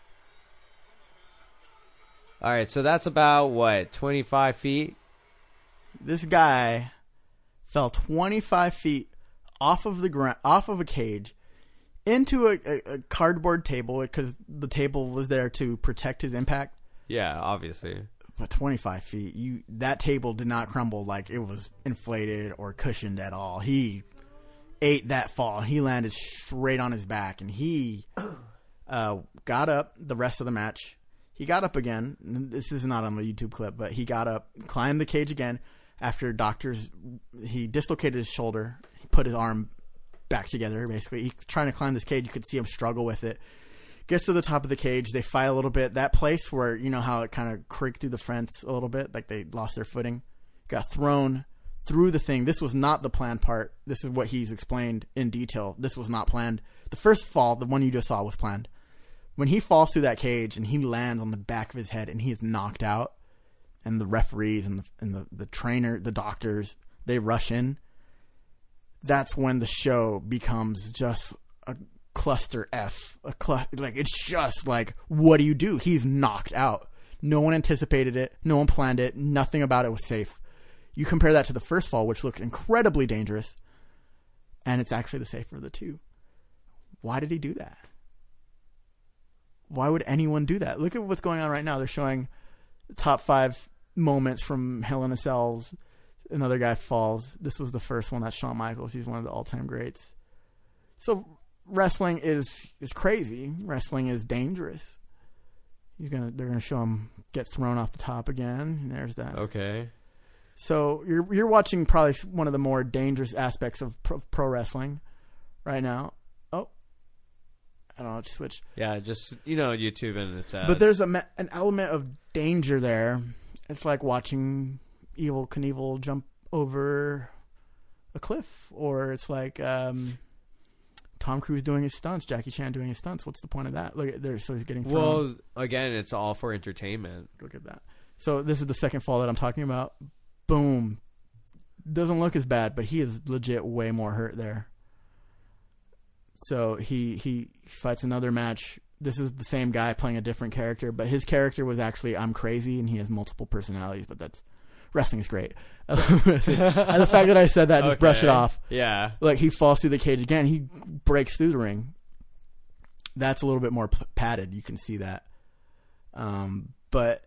All right, so that's about what twenty-five feet. This guy fell twenty-five feet off of the ground, off of a cage, into a, a, a cardboard table because the table was there to protect his impact. Yeah, obviously. But twenty-five feet, you that table did not crumble like it was inflated or cushioned at all. He ate that fall. He landed straight on his back, and he uh, got up the rest of the match. He got up again. This is not on the YouTube clip, but he got up, climbed the cage again. After doctors, he dislocated his shoulder. He put his arm back together, basically. He's trying to climb this cage. You could see him struggle with it. Gets to the top of the cage. They fight a little bit. That place where, you know how it kind of creaked through the fence a little bit, like they lost their footing, got thrown through the thing. This was not the planned part. This is what he's explained in detail. This was not planned. The first fall, the one you just saw, was planned. When he falls through that cage and he lands on the back of his head and he is knocked out, and the referees and the, and the, the trainer, the doctors, they rush in, that's when the show becomes just a cluster F. A cl- like it's just like, what do you do? He's knocked out. No one anticipated it. No one planned it. Nothing about it was safe. You compare that to the first fall, which looks incredibly dangerous, and it's actually the safer of the two. Why did he do that? Why would anyone do that? Look at what's going on right now. They're showing the top five moments from Hell in a Cells. Another guy falls. This was the first one. That's Shawn Michaels. He's one of the all-time greats. So wrestling is is crazy. Wrestling is dangerous. He's gonna. They're gonna show him get thrown off the top again. And there's that. Okay. So you're you're watching probably one of the more dangerous aspects of pro, pro wrestling right now. Oh, I don't know. Just switch. Yeah, just you know YouTube and it's. Ads. But there's a an element of danger there. It's like watching Evel Knievel jump over a cliff, or it's like um, Tom Cruise doing his stunts, Jackie Chan doing his stunts. What's the point of that? Look at there, so he's getting thrown. Well, again, it's all for entertainment. Look at that. So this is the second fall that I'm talking about. Boom. Doesn't look as bad, but he is legit way more hurt there. So he he fights another match. This is the same guy playing a different character, but his character was actually I'm crazy, and he has multiple personalities. But that's wrestling is great. And the fact that I said that, just Okay. brush it off. Yeah. Like he falls through the cage again. He breaks through the ring. That's a little bit more p- padded. You can see that. Um, but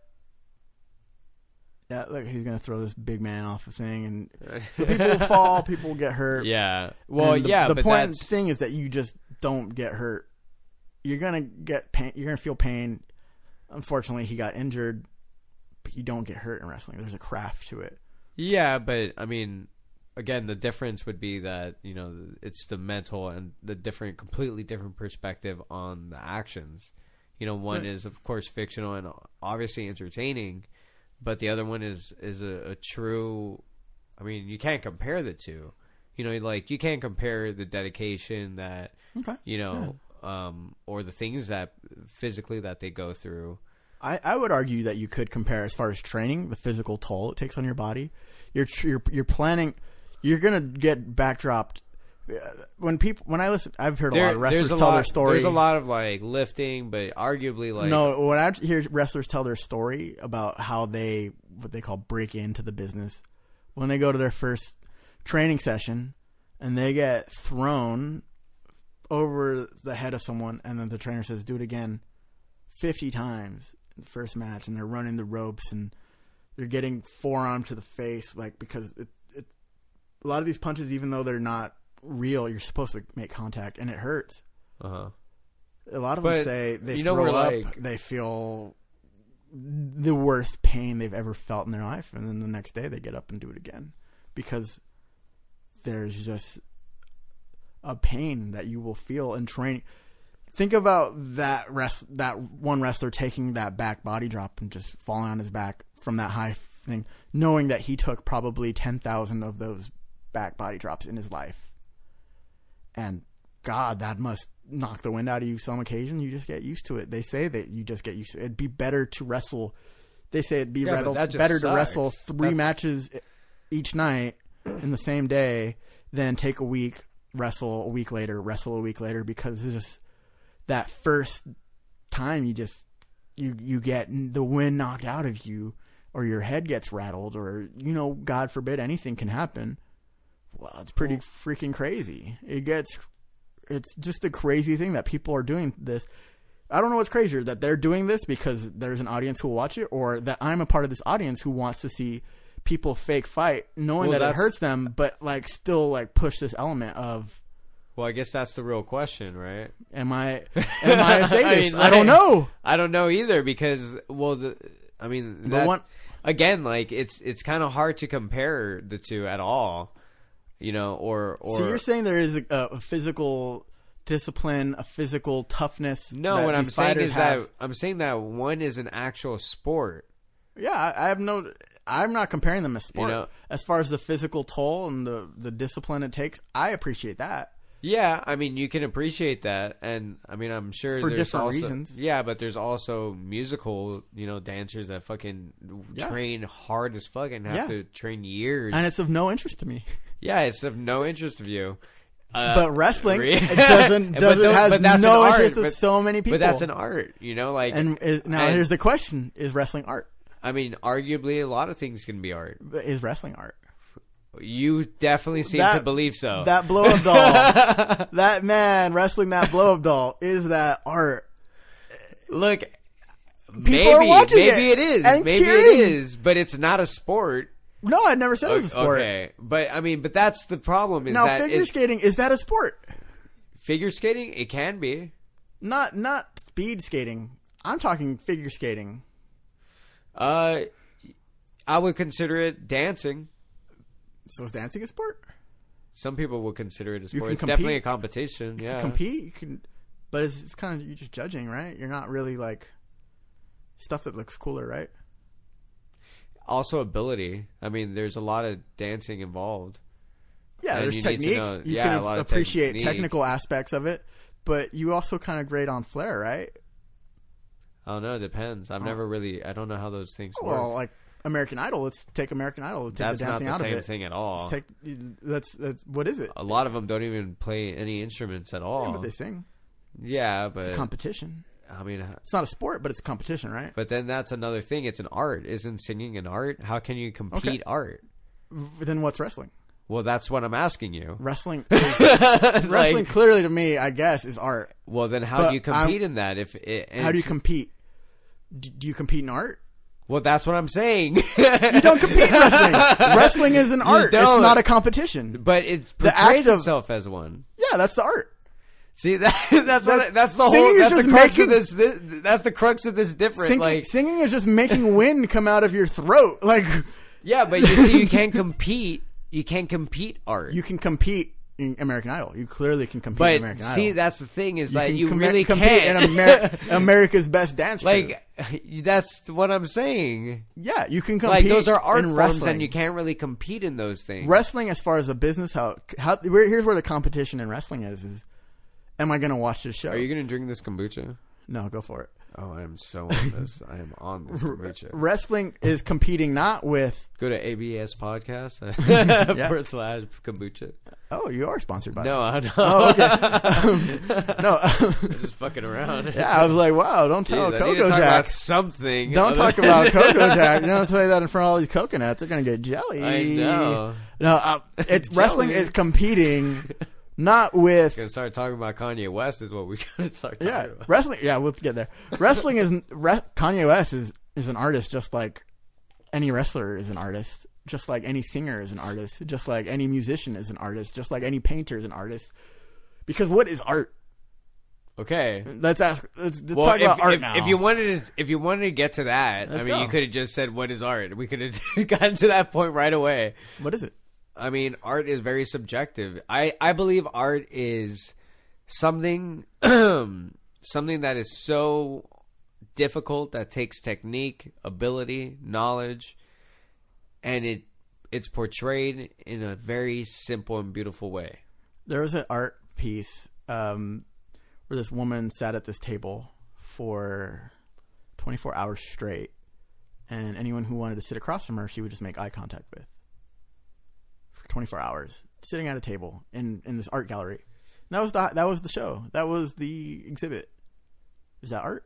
yeah, look, he's gonna throw this big man off the thing, and so people fall, people get hurt. Yeah. Well, And the, yeah, The but point that's thing is that you just don't get hurt. You're gonna get pain. You're gonna feel pain. Unfortunately, he got injured, but you don't get hurt in wrestling. There's a craft to it. yeah, but I mean, again, the difference would be that you know it's the mental and the different, completely different perspective on the actions. You know, one Right. is of course fictional and obviously entertaining, but the other one is is a, a true. I mean, you can't compare the two. You know, like you can't compare the dedication that Okay. you know, um, or the things that physically that they go through. I, I would argue that you could compare as far as training, the physical toll it takes on your body. You're tr- you're you're planning. You're gonna get backdropped. When people when I listen, I've heard a lot of wrestlers there's a tell lot, their story. There's a lot of like lifting, but arguably like No, when I hear wrestlers tell their story about how they what they call break into the business, when they go to their first training session and they get thrown over the head of someone, and then the trainer says, "Do it again," fifty times in the first match, and they're running the ropes and they're getting forearm to the face, like because it, it, a lot of these punches, even though they're not real, you're supposed to make contact, and it hurts. uh-huh. A lot of But, them say they you know, throw we're up, like- they feel the worst pain they've ever felt in their life, and then the next day they get up and do it again because there's just a pain that you will feel in training. Think about that rest, that one wrestler taking that back body drop and just falling on his back from that high thing, knowing that he took probably ten thousand of those back body drops in his life. And God, that must knock the wind out of you some occasion. You just get used to it. They say that you just get used to it. It'd be better to wrestle. They say it'd be Yeah, but rattle, that just better to sucks. wrestle three That's- matches each night in the same day than take a week, wrestle a week later, wrestle a week later, because it's just that first time you just you you get the wind knocked out of you, or your head gets rattled, or you know, God forbid, anything can happen. Well, it's pretty freaking crazy. It gets, it's just a crazy thing that people are doing this. I don't know what's crazier, that they're doing this because there's an audience who will watch it, or that I'm a part of this audience who wants to see people fake fight, knowing Well, that it that's- hurts them, but like still like push this element of, Well, I guess that's the real question, right? am I, am I a sadist? I, mean, don't like, know. I don't know either because, well, the, I mean, But that, one, again, like it's it's kind of hard to compare the two at all, you know, or or so you're saying there is a, a physical discipline, a physical toughness. no. that What I'm these saying fighters is have. that I'm saying that one is an actual sport. Yeah, I, I have no. I'm not comparing them as sport. You know- as far as the physical toll and the the discipline it takes, I appreciate that. Yeah, I mean, you can appreciate that, and I mean, I'm sure For there's different also, reasons. Yeah, but there's also musical, you know, dancers that fucking Yeah. train hard as fuck and have Yeah. to train years. And it's of no interest to me. yeah, it's of no interest of you. Uh, But wrestling re- it doesn't But doesn't tho- has but that's no an art, interest to but- so many people. But that's an art, you know, like and it, now and- here's the question: is wrestling art? I mean, arguably, a lot of things can be art. Is wrestling art? You definitely seem That- to believe so. That blow up doll, that man wrestling that blow up doll, is that art? Look, maybe, are watching maybe it it is. and Maybe cheering. it is, but it's not a sport. No, I never said it was a sport. Okay, but I mean, but that's the problem. Is Now, that figure it, skating, is that a sport? figure skating? It can be. Not not speed skating. I'm talking figure skating. Uh, I would consider it dancing. So is dancing a sport? Some people would consider it a sport. can It's compete. definitely a competition. You yeah, can compete. You can, but it's, it's kind of you're just judging, right? You're not really like stuff that looks cooler, right? Also, ability. I mean, there's a lot of dancing involved. Yeah, And there's you need to technique. know- you yeah, can a lot of appreciate technique. technical aspects of it, but you also kind of grade on flair, right? I don't know. It depends. I've Oh. never really. I don't know how those things work. Well, like American Idol. Let's take American Idol. Take That's the not dancing the out same of it. thing at all. Let's take that's that's what is it? A lot of them don't even play any instruments at all. Yeah, but they sing. Yeah, but It's a competition. I mean, It's not a sport, but it's a competition, right? but then that's another thing. It's an art. Isn't singing an art? How can you compete Okay. art? Then what's wrestling? Well, that's what I'm asking you. Wrestling, is, Like, wrestling clearly to me, I guess, is art. well, then how But do you compete I'm- in that? If it, and How do you it's- compete? D- Do you compete in art? Well, that's what I'm saying. You don't compete in wrestling. Wrestling is an art. It's don't. not a competition. But it The portrays act of- itself as one. Yeah, that's the art. See, that, that's what That's- that's the singing whole is that's the just crux making- of this, this. That's the crux of this different. Singing, like, singing is just making wind come out of your throat. Like yeah, but you see, you can't compete. You can't compete art. you can compete in American Idol. You clearly can compete but in American see, Idol. that's the thing is You that can you com- really compete can't. in Amer- America's Best Dance Crew. like, that's what I'm saying. Yeah, you can compete. Like, those are art in forms, wrestling. and you can't really compete in those things. Wrestling, as far as a business, how how where, here's where the competition in wrestling is: is am I going to watch this show? Are you going to drink this kombucha? No, go for it. Oh, I am so on this. I am on this kombucha. Wrestling is competing not with. Go to A B S podcast Yeah. forward slash kombucha. Oh, you are sponsored by. No, I know. Oh, okay. Um, no. Just fucking around. Yeah, I was like, wow, don't tell Jeez, I need to Coco talk about Jack. something. Don't other talk than- about Coco Jack. You don't tell you that in front of all these coconuts. They're gonna get jelly. I know. No, uh, it's Jelly. wrestling is competing, not with. Gonna start talking about Kanye West is what we gotta start talking Yeah, about. wrestling. Yeah, we'll get there. Wrestling is re, Kanye West is is an artist, just like any wrestler is an artist, just like any singer is an artist, just like any musician is an artist, just like any painter is an artist. Because what is art? Okay. Let's ask. Let's, let's Well, talk if, about art if, now. if you wanted to, if you wanted to get to that, Let's I mean, go. you could have just said, "What is art?" We could have gotten to that point right away. what is it? I mean, art is very subjective. I, I believe art is something something that is so difficult that takes technique, ability, knowledge, and it it's portrayed in a very simple and beautiful way. There was an art piece um, where this woman sat at this table for twenty-four hours straight, and anyone who wanted to sit across from her, she would just make eye contact with. For twenty-four hours, sitting at a table in, in this art gallery. And that was the that was the show. That was the exhibit. Is that art?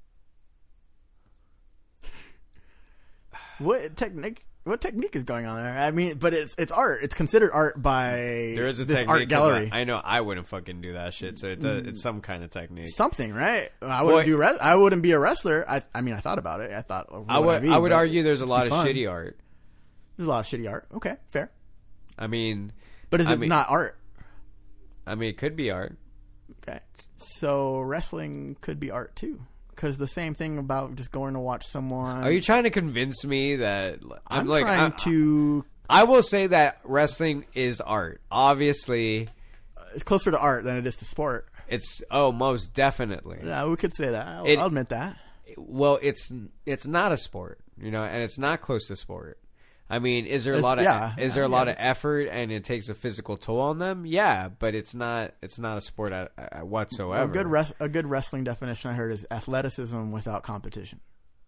What technique? What technique is going on there? I mean, but it's it's art. It's considered art by There is a this technique. art 'cause gallery. I, I know I wouldn't fucking do that shit. So it's, a, it's some kind of technique. Something, right? I wouldn't Well, do. Re- I wouldn't be a wrester. I, I mean, I thought about it. I thought oh, I what would be, I would but argue there's a lot of it'd be fun. shitty art. There's a lot of shitty art. Okay, fair. I mean, But is I it mean- not art? I mean, it could be art. Okay, so wrestling could be art too. Because the same thing about just going to watch someone. Are you trying to convince me that I'm, I'm like trying I, to. I will say that wrestling is art. Obviously, It's closer to art than it is to sport. it's oh most definitely. Yeah, we could say that. I'll, It- I'll admit that. Well, it's it's not a sport, you know, and it's not close to sport. I mean, is there a It's- lot of yeah, is there a yeah. lot of effort and it takes a physical toll on them? Yeah, but it's not it's not a sport at, at whatsoever. A good res- a good wrestling definition I heard is athleticism without competition.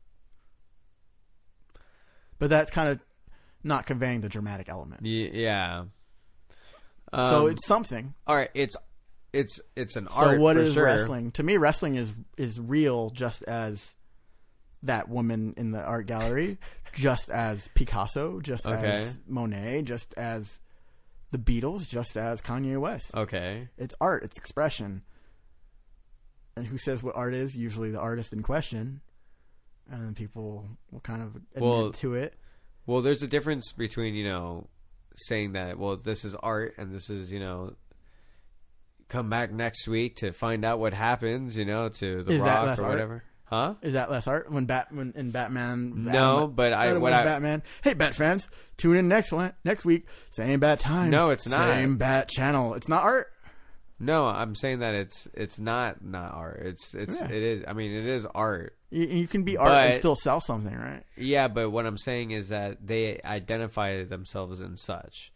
But that's kind of not conveying the dramatic element. Y- yeah. so Um, it's something. all right. It's it's it's an So art. what for is sure. wrestling? To me, wrestling is is real, just as that woman in the art gallery, just as Picasso, just Okay. as Monet, just as the Beatles, just as Kanye West. Okay. It's art. It's expression. And who says what art is? Usually the artist in question. and then people will kind of admit Well- to it. Well, there's a difference between, you know, saying that, well, this is art and this is, you know, come back next week to find out what happens, you know, to The Is that Rock less or art? whatever. Huh? Is that less art when Bat when in Batman? No, Adam- but I- Adam what was I- Batman. Hey, Bat fans, tune in next one next week. Same bat time. No, it's not. Same bat channel. It's not art. No, I'm saying that it's it's not not art. It's it's Yeah. it is. I mean, it is art. You, you can be art and But- still sell something, right? Yeah, but what I'm saying is that they identify themselves in such,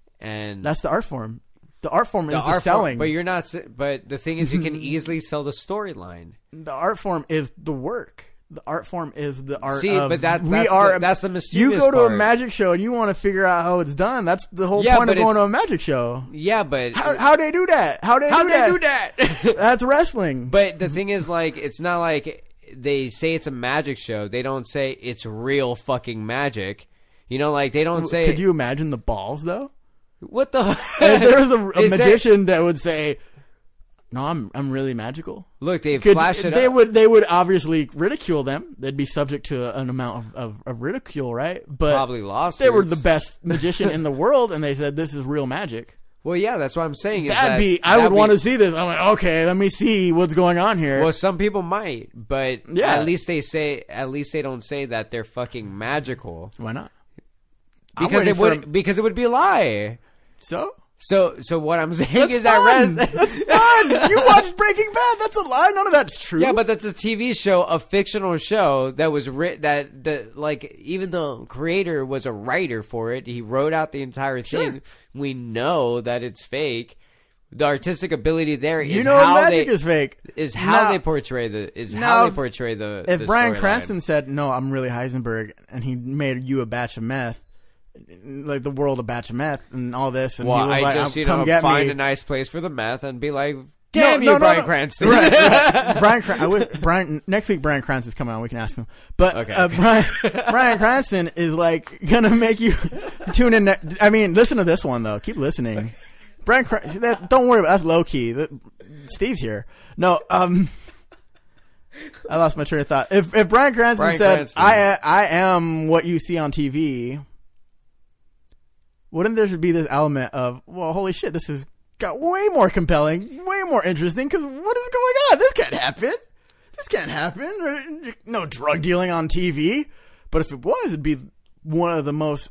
and That's the art form. The art form is the art form- selling. but you're not. s- But the thing is, you can easily sell the storyline. The art form is the work. The art form is the art. See, of, but that- we that's are. the- that's the You mischievous go to a part. magic show and you want to figure out how it's done. That's the whole Yeah, point of but going it's- to a magic show. Yeah, but How how they do that? How they how do they that? do that? That's wrestling. But the thing is, like, it's not like they say it's a magic show. They don't say it's real fucking magic. You know, like they don't say. Could you imagine the balls though? What the? If there was a, a They say- magician that would say, "No, I'm I'm really magical." Look, they Could, flash it they up. would they would obviously ridicule them. They'd be subject to an amount of, of, of ridicule, right? But Probably lawsuits. they were the best magician in the world, and they said this is real magic. Well, yeah, that's what I'm saying. Is That'd that, be. I that'd would want be- to see this. I'm like, okay, let me see what's going on here. Well, some people might, but Yeah. at least they say. At least they don't say that they're fucking magical Why not? I'm because waiting it would for- because it would be a lie. So So, so what I'm saying that's is fun. that That's fun. You watched Breaking Bad. That's a lie. None of that's true. Yeah, but that's a T V show, a fictional show that was writ that the like even the creator was a writer for it. He wrote out the entire thing. Sure. We know that it's fake. The artistic ability there is you know how magic they is fake. is how Now- they portray the is now, how they portray the. If the Bryan storyline. Cranston said, "No, I'm really Heisenberg," and he made you a batch of meth, like the world a batch of meth, and all this, and well, he was I like, just "Oh, you "Come know get find me." a nice place for the meth and be like, "Damn No, you, no, no, Bryan no. Cranston!" Right, right. Bryan, Cran- I wish, Bryan, next week Bryan Cranston's coming on. We can ask him. But Okay. uh, Bryan, Bryan Cranston is like gonna make you tune in. Ne- I mean, listen to this one though. Keep listening. Bryan, Cran- that, don't worry about that's low key. That, Steve's here. No, um, I lost my train of thought. If if Bryan Cranston Bryan said, Cranston. "I I am what you see on T V," wouldn't there be this element of, well, holy shit, this is got way more compelling, way more interesting, because what is going on? This can't happen. This can't happen. No drug dealing on T V. But if it was, it'd be one of the most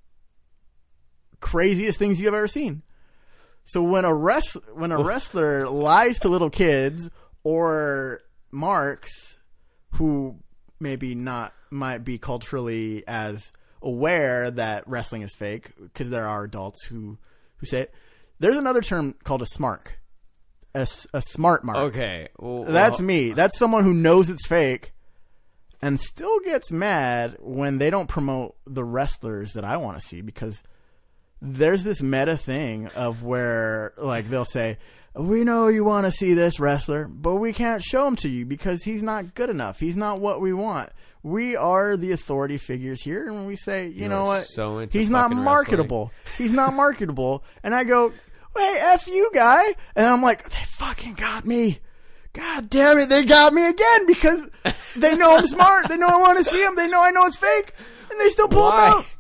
craziest things you've ever seen. So when a rest, when a wrestler lies to little kids or marks who maybe not might be culturally as aware that wrestling is fake, because there are adults who who say it. There's another term called a smark, a, s- a smart mark. Okay, well, That's well, me. That's someone who knows it's fake and still gets mad when they don't promote the wrestlers that I want to see, because there's this meta thing of where, like, they'll say, "We know you want to see this wrestler, but we can't show him to you because he's not good enough. He's not what we want. We are the authority figures here." And we say, you, You know are what? so into He's not fucking marketable. He's not marketable. And I go, "Hey, F you, guy." And I'm like, they fucking got me. God damn it, they got me again, because they know I'm smart. They know I want to see him. They know I know it's fake. And they still pull Why? him out.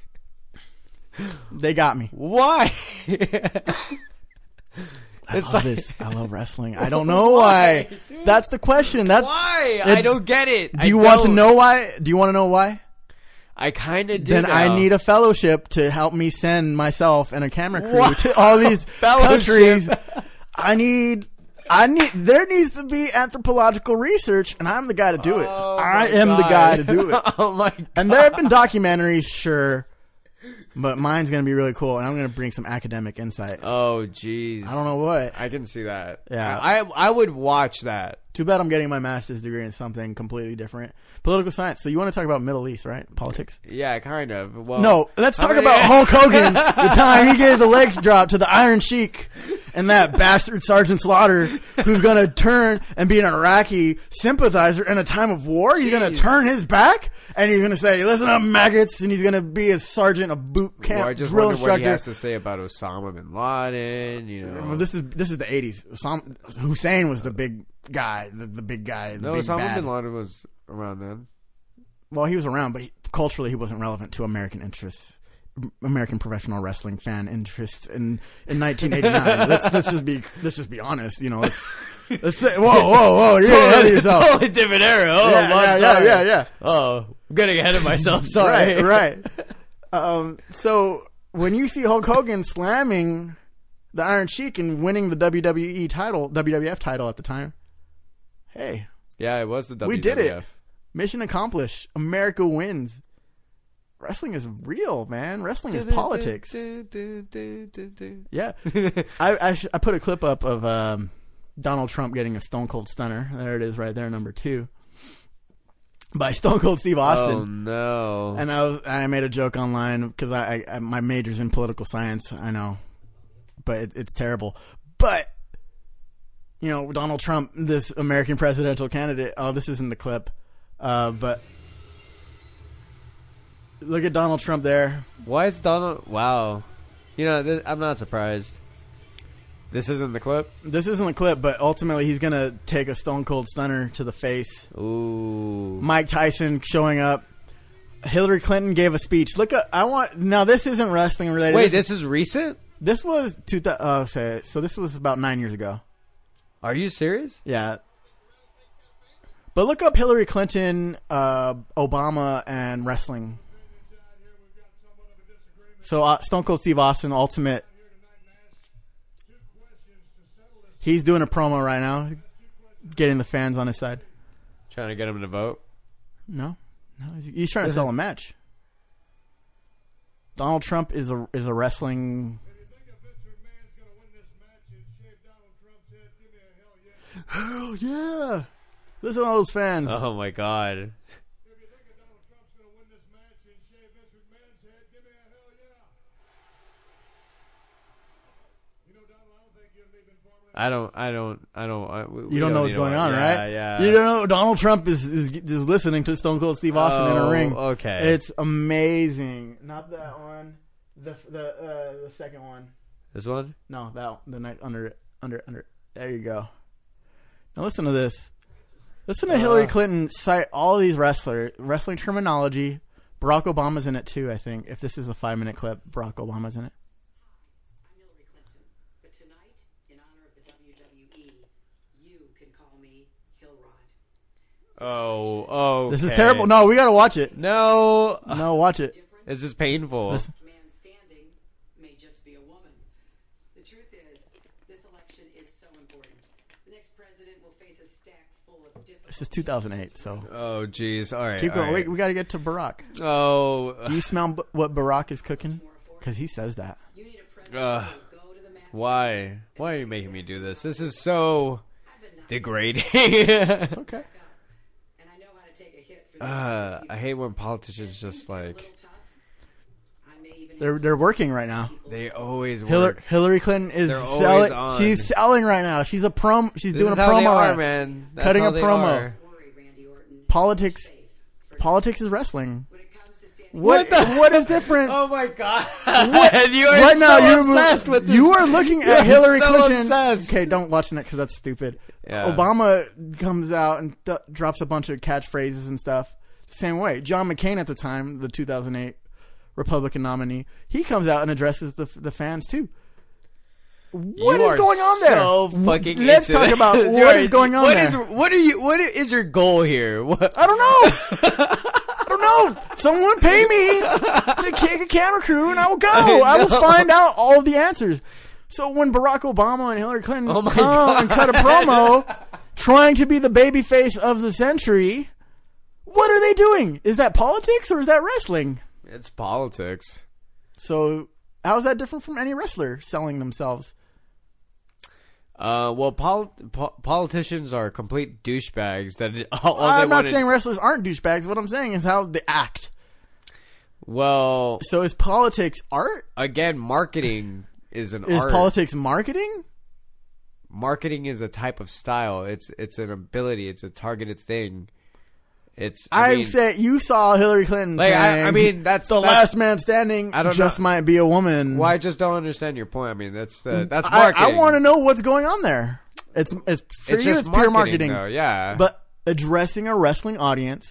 They got me. Why? I It's love like- this. I love wrestling. I don't know why. Why, dude? That's the question. That Why? It- I don't get it. Do you I want to don't. know why? Do you want to know why? I kind of do. Then know. I need a fellowship to help me send myself and a camera crew What? to all these Fellowship. countries. I need, I need, there needs to be anthropological research, and I'm the guy to do it. Oh I my am the God. guy to do it. Oh my God. And there have been documentaries, sure, but mine's going to be really cool, and I'm going to bring some academic insight. Oh jeez. I don't know what. I can see that. Yeah. I I would watch that. Too bad I'm getting my master's degree in something completely different. Political science. So you want to talk about Middle East, right? Politics? Yeah, kind of. Well, No, let's how talk many- about Hulk Hogan, the time he gave the leg drop to the Iron Sheik and that bastard Sergeant Slaughter, who's going to turn and be an Iraqi sympathizer in a time of war. He's going to Jeez. turn his back and he's going to say, "Listen up, maggots," and he's going to be a sergeant, a boot camp Well, I just drill wonder what he instructor. has to say about Osama bin Laden. You know, Well, this is this is the eighties. Hussein was the big guy, the, the big guy. The no, big Osama bad. bin Laden was around then. well, he was around, but he, culturally he wasn't relevant to American interests, American professional wrestling fan interests in in nineteen eighty-nine. let's let's just be let's just be honest. You know, let's let's say, whoa, whoa, whoa, you're totally, ahead of yourself. Totally different era. Oh, yeah, I'm yeah, sorry. yeah, yeah, yeah. Oh, I'm getting ahead of myself. Sorry. Right, right. Um, so when you see Hulk Hogan slamming the Iron Sheik and winning the W W E title, W W F title at the time, hey, Yeah, it was the W W F. we did it. Mission accomplished. America wins. Wrestling is real, man. Wrestling is politics. Yeah. I I, sh- I put a clip up of um, Donald Trump getting a Stone Cold Stunner. There it is right there, number two. By Stone Cold Steve Austin. Oh, no. And I was I made a joke online because I, I my major's in political science. I know. But it, it's terrible. But, you know, Donald Trump, this American presidential candidate. Oh, this isn't the clip. Uh, but look at Donald Trump there. Why is Donald... Wow. You know, th- I'm not surprised. This isn't the clip? This isn't the clip, but ultimately he's going to take a Stone Cold Stunner to the face. Ooh. Mike Tyson showing up. Hillary Clinton gave a speech. Look at... I want... Now, this isn't wrestling related. Wait, this, this is recent? This was... Two, uh, so, so this was about nine years ago. Are you serious? Yeah. But look up Hillary Clinton, uh, Obama, and wrestling. So uh, Stone Cold Steve Austin, Ultimate. He's doing a promo right now, getting the fans on his side. Trying to get him to vote? No, no, he's, he's trying to sell a match. Donald Trump is a is a wrestling. Hell yeah! Listen to all those fans. Oh, my God. If you think that Donald Trump's going to win this match and shave Vince McMahon's head, give me a hell yeah. You know, Donald, I don't think you've even formally... I don't, I don't, I don't... I, we, we You don't know what's need to going watch- on, yeah, right? Yeah, You don't know Donald Trump is is, is listening to Stone Cold Steve Austin in Oh, a ring. okay. It's amazing. Not that one. The the uh, the second one. This one? No, that the night under it. Under it, under it. There you go. Now listen to this. Listen to Uh. Hillary Clinton cite all these wrestler wrestling terminology. Barack Obama's in it too, I think. If this is a five minute clip, Barack Obama's in it. I'm Hillary Clinton, but tonight, in honor of the W W E, you can call me Hillrod. Oh, oh. This is terrible. No, we gotta watch it. No. No, watch it. Different This is painful. Listen. man standing may just be a woman. The truth is, this election is so important. The next president will face a stack full of difficult... This is two thousand eight, so Oh, jeez. All right. keep all going. right. Wait, we gotta get to Barack. Oh. Do you smell b- what Barack is cooking? Because he says that. You need a president Uh, who will go to the mat. Why? Why are you making me do this? This is so I've been knocking degrading. It's okay. out, and I know how to take a hit for the uh, people. I hate when politicians just A like little tough. I may even They're have they're working right now. they always Hillary, work. Hillary Clinton is They're always selling. on. She's selling right now. She's a prom. She's This doing is a how promo. they are, right- man. That's Cutting how a they promo. are. worry, Randy Orton. Politics. Safe for Politics is wrestling. when it comes to standing What? what is different? Oh my god! What? you are right now, so you're obsessed with this. You are looking You're at Hillary so Clinton. obsessed. Okay, don't watch it because that's stupid. Yeah. Obama comes out and th- drops a bunch of catchphrases and stuff. Same way, John McCain at the time, the two thousand eight Republican nominee, he comes out and addresses the the fans too. What You is are going on there? so fucking Let's into talk this. about what You're- is going on what there. is- what are you? What is your goal here? What? I don't know. I don't know. Someone pay me to kick a camera crew, and I will go. I I, will know. find out all of the answers. So when Barack Obama and Hillary Clinton Oh my come God. and cut a promo, trying to be the baby face of the century, what are they doing? Is that politics or is that wrestling? It's politics. So how is that different from any wrestler selling themselves? Uh, well, pol- po- politicians are complete douchebags. That it- all, all I'm they not wanna- saying wrestlers aren't douchebags. What I'm saying is how they act. Well, So is politics art? again, marketing is an Is art. politics marketing? Marketing is a type of style. It's it's an ability. It's a targeted thing. It's. I, I mean, say you saw Hillary Clinton. Like, I- saying, I mean, that's- the that's- last man standing. I don't just know. might be a woman. Well, I just don't understand your point. I mean, that's the that's I, marketing. I want to know what's going on there. It's it's for It's you. just It's pure marketing, marketing. though, yeah. But addressing a wrestling audience,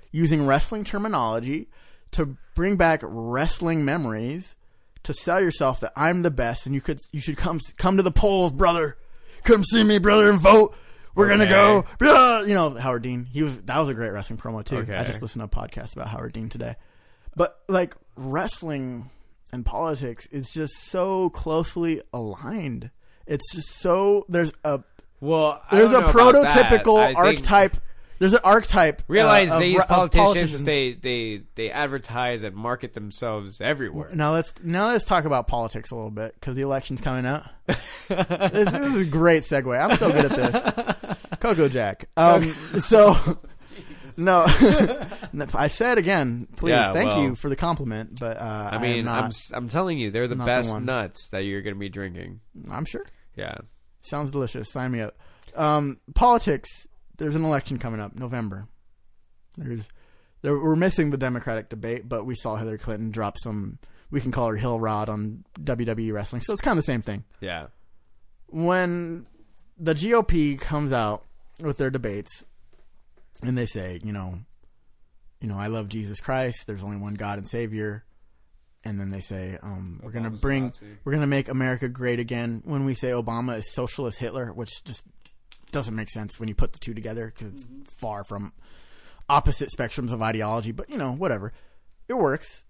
using wrestling terminology to bring back wrestling memories, to sell yourself that I'm the best and you could you should come come to the polls, brother. Come see me, brother, and vote. We're Okay. gonna go. Blah! You know, Howard Dean. He was that was a great wrestling promo too. Okay. I just listened to a podcast about Howard Dean today. But like wrestling and politics is just so closely aligned. It's just so there's a Well, I there's a don't know about that. prototypical I think- archetype. There's an archetype. Realize uh, of, these re- of politicians, they, they they advertise and market themselves everywhere. Now let's now let's talk about politics a little bit because the election's coming up. this, this is a great segue. I'm so good at this. Coco Jack. Um, so no, I said again. Please, Yeah, thank well, you for the compliment. But uh, I mean, I am I'm not, s- I'm telling you, they're the not the best one. nuts that you're going to be drinking. I'm sure. Yeah. Sounds delicious. Sign me up. Um, politics. There's an election coming up, November. There's, there, we're missing the Democratic debate, but we saw Hillary Clinton drop some. We can call her Hill Rod on W W E wrestling, so it's kind of the same thing. Yeah. When the G O P comes out with their debates, and they say, you know, you know, I love Jesus Christ. There's only one God and Savior. And then they say, um, we're gonna Obama's bring, Nazi. we're gonna make America great again. When we say Obama is socialist Hitler, which just doesn't make sense when you put the two together because it's far from opposite spectrums of ideology. But you know, whatever, it works.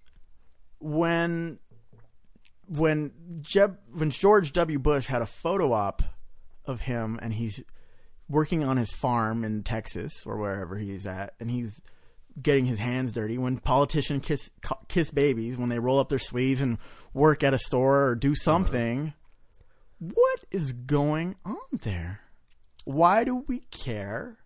When when Jeb, when George W. Bush had a photo op of him, and he's working on his farm in Texas or wherever he's at, and he's getting his hands dirty. When politicians kiss kiss babies, when they roll up their sleeves and work at a store or do something, what is going on there? Why do we care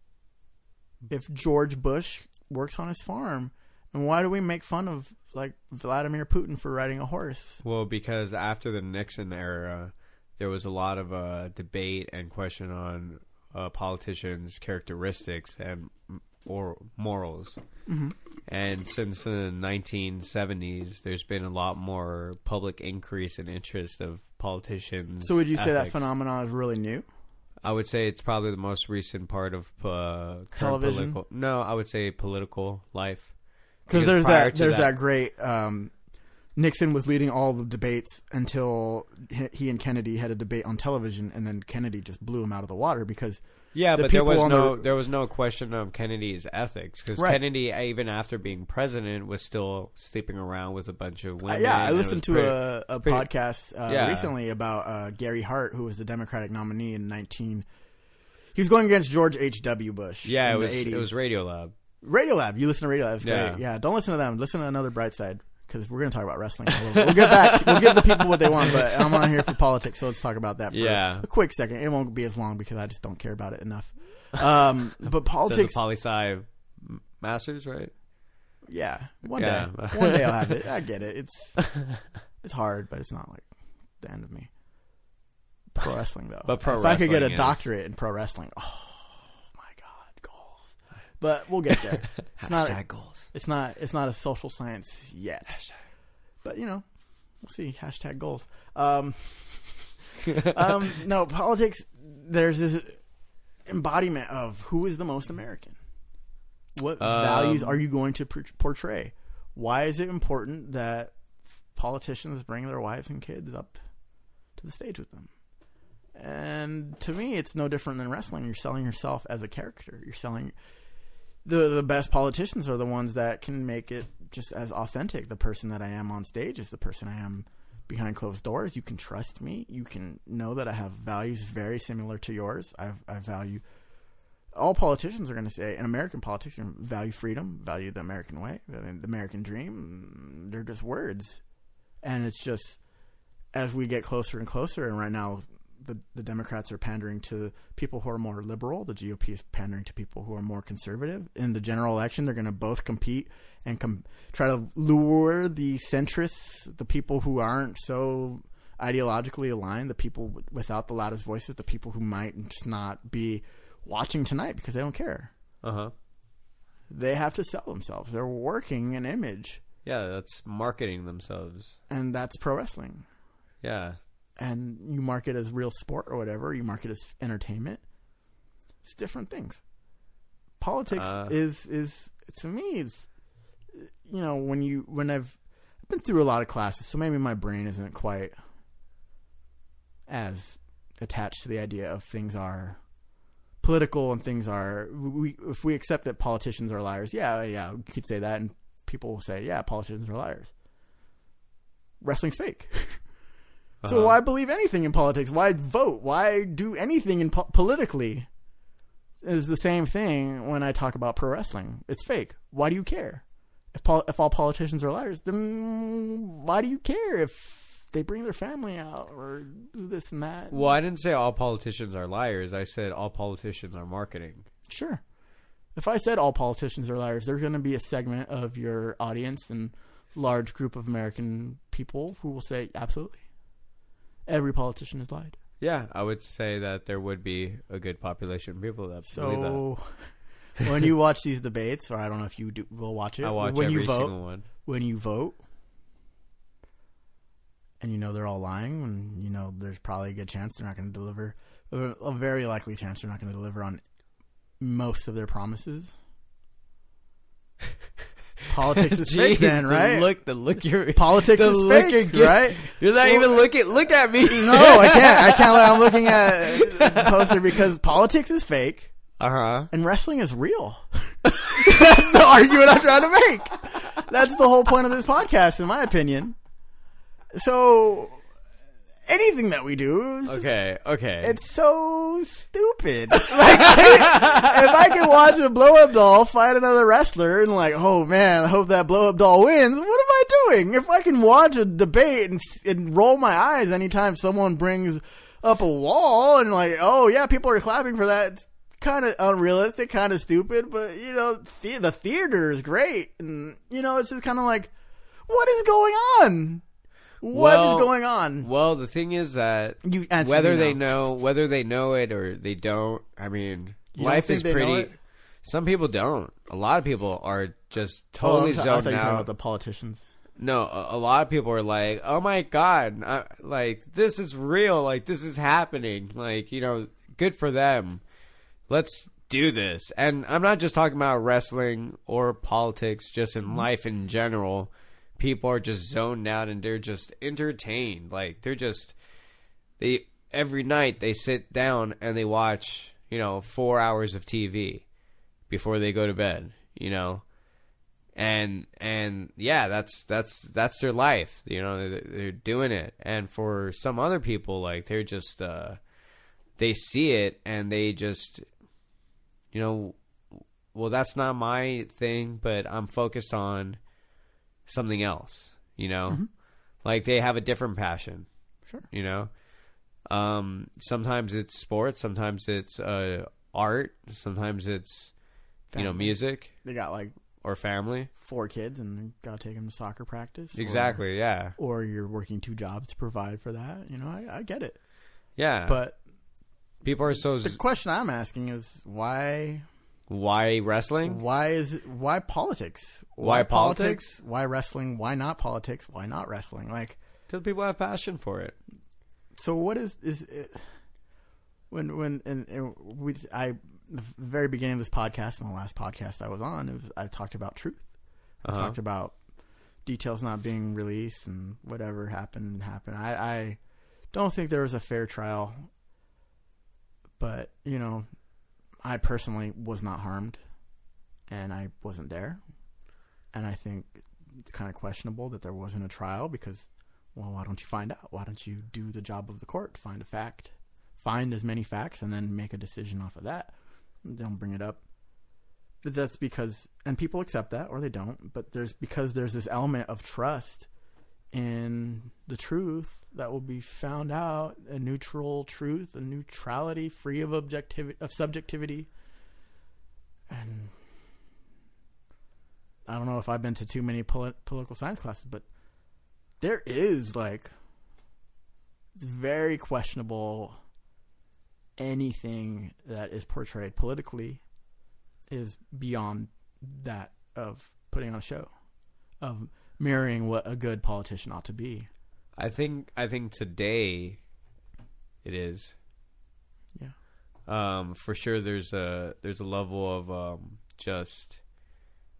if George Bush works on his farm? And why do we make fun of like Vladimir Putin for riding a horse? Well, because after the Nixon era, there was a lot of uh, debate and question on uh, politicians' characteristics and or morals. Mm-hmm. And since the nineteen seventies, there's been a lot more public increase in interest of politicians. So would you say that ethics. phenomenon is really new? I would say it's probably the most recent part of uh, current Television? Political, no, I would say political life. Because there's prior that to there's that, great um, Nixon was leading all the debates until he, he and Kennedy had a debate on television, and then Kennedy just blew him out of the water because Yeah, the but there people was on no the- there was no question of Kennedy's ethics because Right. Kennedy, even after being president, was still sleeping around with a bunch of Uh, women. yeah, I and it listened was to pretty- a, a pretty- podcast uh, Yeah. recently about uh, Gary Hart, who was the Democratic nominee in nineteen. He was going against George H W. Bush. Yeah, in it was the eighties. it was Radiolab. Radiolab. You listen to Radiolab. It's Yeah. great. Yeah, don't listen to them. Listen to Another Bright Side because we're going to talk about wrestling. We'll, we'll get back. To, we'll give the people what they want, but I'm on here for politics, so let's talk about that for Yeah. a quick second. It won't be as long because I just don't care about it enough. Um, but politics, Says the poli sci masters, right? yeah, one Yeah. day, one day I'll have it. I get it. It's it's hard, but it's not like the end of me. Pro wrestling though, But pro if I could get a wrestling is- doctorate in pro wrestling, oh my god, goals. But we'll get there. It's not. Hashtag goals. It's not. It's not a social science yet. But you know, we'll see. Hashtag goals. Um, um, no politics. There's this embodiment of who is the most American. What Um, values are you going to por- portray? Why is it important that politicians bring their wives and kids up to the stage with them? And to me, it's no different than wrestling. You're selling yourself as a character. You're selling the the best politicians are the ones that can make it just as authentic. The person that I am on stage is the person I am behind closed doors. You can trust me. You can know that I have values very similar to yours. I I value. All politicians are going to say, and American politics, are value freedom, value the American way, the American dream. They're just words, and it's just as we get closer and closer. And right now, the the Democrats are pandering to people who are more liberal. The G O P is pandering to people who are more conservative. In the general election, they're going to both compete and com- try to lure the centrists, the people who aren't so ideologically aligned, the people w- without the loudest voices, the people who might just not be watching tonight because they don't care. Uh huh. They have to sell themselves. They're working an image, Yeah, that's marketing themselves. and that's pro wrestling. Yeah. And you market as real sport or whatever, you market as entertainment. It's different things. Politics Uh. is is to me, it's, you know, when you when I've, I've been through a lot of classes, so maybe my brain isn't quite as attached to the idea of things are political and things are, we if we accept that politicians are liars, yeah, yeah, we could say that, and people will say, yeah, politicians are liars. Wrestling's fake. So Uh-huh. why believe anything in politics? Why vote? Why do anything in po- politically? Is the same thing when I talk about pro wrestling. It's fake. Why do you care? If pol- if all politicians are liars, then why do you care if they bring their family out or do this and that? Well, I didn't say all politicians are liars. I said all politicians are marketing. Sure. If I said all politicians are liars, there's going to be a segment of your audience and large group of American people who will say, absolutely. Every politician has lied. Yeah, I would say that there would be a good population of people that believe that. So when you watch these debates, or I don't know if you do, will watch it, I watch when every you vote, single one. when you vote, and you know they're all lying, and you know there's probably a good chance they're not going to deliver, a very likely chance they're not going to deliver on most of their promises. Politics is fake, Jeez, then, the right? Look, the look you're Politics the is look fake, you're getting- right? You're not Well- even looking. Look at me. No, I can't. I can't. I'm looking at the poster because politics is fake Uh huh. and wrestling is real. That's the argument I'm trying to make. That's the whole point of this podcast, in my opinion. So anything that we do is just, Okay. Okay. it's so stupid. Like, if I can watch a blow up doll fight another wrestler and like, oh man, I hope that blow up doll wins. What am I doing? If I can watch a debate and, and roll my eyes anytime someone brings up a wall and like, oh yeah, people are clapping for that. It's kind of unrealistic, kind of stupid, but you know, the, the theater is great. And you know, it's just kind of like, what is going on? What is Well, going on? Well, the thing is that You answer whether me they now. know whether they know it or they don't, I mean, You don't life think is they know pretty. it? Some people don't. A lot of people are just Oh, totally I'm sorry. I thought zoned you were talking out. about the politicians. No, a, a lot of people are like, "Oh my god, I, like this is real. Like this is happening. Like you know, good for them. Let's do this." And I'm not just talking about wrestling or politics, just in life in general. People are just zoned out and they're just entertained. Like they're just they every night they sit down and they watch, you know, four hours of T V before they go to bed, you know. And and yeah, that's that's that's their life, you know. They're, they're doing it, and for some other people, like they're just uh, they see it and they just, you know, well, that's not my thing, but I'm focused on something else, you know. Mm-hmm. Like they have a different passion, Sure. you know. Um, sometimes it's sports, sometimes it's uh, art, sometimes it's you know Family. music They got like or family. four kids and you gotta take them to soccer practice. or- Exactly. Yeah. Or, you're working two jobs to provide for that. You know, I, I get it. Yeah. But people are so. the Z- question I'm asking is why? why wrestling? Why is it, why politics? Why politics? Why wrestling? Why not politics? Why not wrestling? Like, Because people have passion for it. so what is is it, when when and, and we I the very beginning of this podcast and the last podcast I was on, it was I talked about truth. I Uh-huh. talked about details not being released and whatever happened happened. I, I don't think there was a fair trial, but you know, I personally was not harmed, and I wasn't there, and I think it's kind of questionable that there wasn't a trial because, well, why don't you find out? Why don't you do the job of the court, find a fact, find as many facts, and then make a decision off of that? Don't bring it up. But that's because, and people accept that or they don't, but there's because there's this element of trust in the truth that will be found out, a neutral truth, a neutrality free of objectivity, of subjectivity. And I don't know if I've been to too many polit- political science classes, but there is like, it's very questionable. Anything that is portrayed politically is beyond that of putting on a show, of mirroring what a good politician ought to be. I think. I think today, it is. Yeah. Um, for sure, there's a there's a level of um, just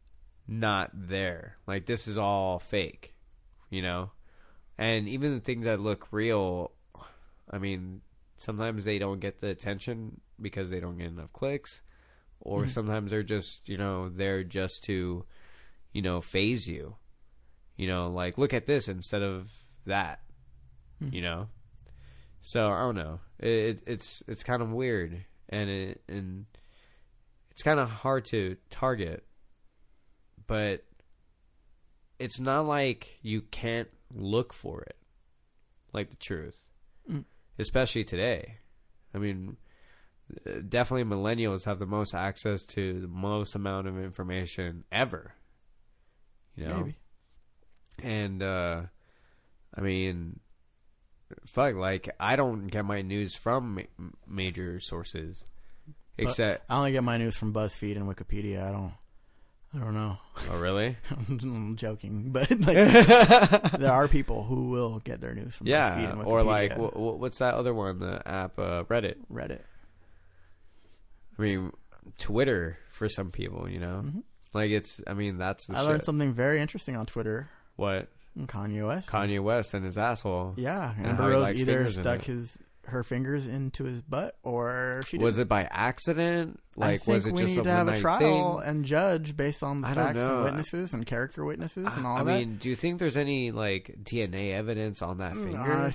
not there. Like, this is all fake, you know? And even the things that look real, I mean, sometimes they don't get the attention because they don't get enough clicks, or mm-hmm. sometimes they're just, you know, they're just to, you know, phase you. You know, like, look at this instead of that, mm-hmm. you know? So, I don't know. It, it's it's kind of weird, and it, and it's kind of hard to target, but it's not like you can't look for it, like the truth, mm. especially today. I mean, definitely millennials have the most access to the most amount of information ever, you know? Maybe. And, uh, I mean, fuck, like, I don't get my news from ma- major sources, except... But I only get my news from BuzzFeed and Wikipedia. I don't... I don't know. Oh, really? I'm joking, but like, there are people who will get their news from yeah, BuzzFeed and Wikipedia. Or like, w- w- what's that other one? The app, uh, Reddit. Reddit. I mean, Twitter for some people, you know, mm-hmm. like it's. I mean, that's the. I shit. learned something very interesting on Twitter. What? Kanye West. Kanye West and his asshole. Yeah, and Amber Rose either stuck his her fingers into his butt, or she didn't. Was it by accident? Like, I think was it we just need a to have a trial thing? and judge based on the I don't facts know. and witnesses and character witnesses I, and all I that. I mean, do you think there's any like D N A evidence on that finger? Uh,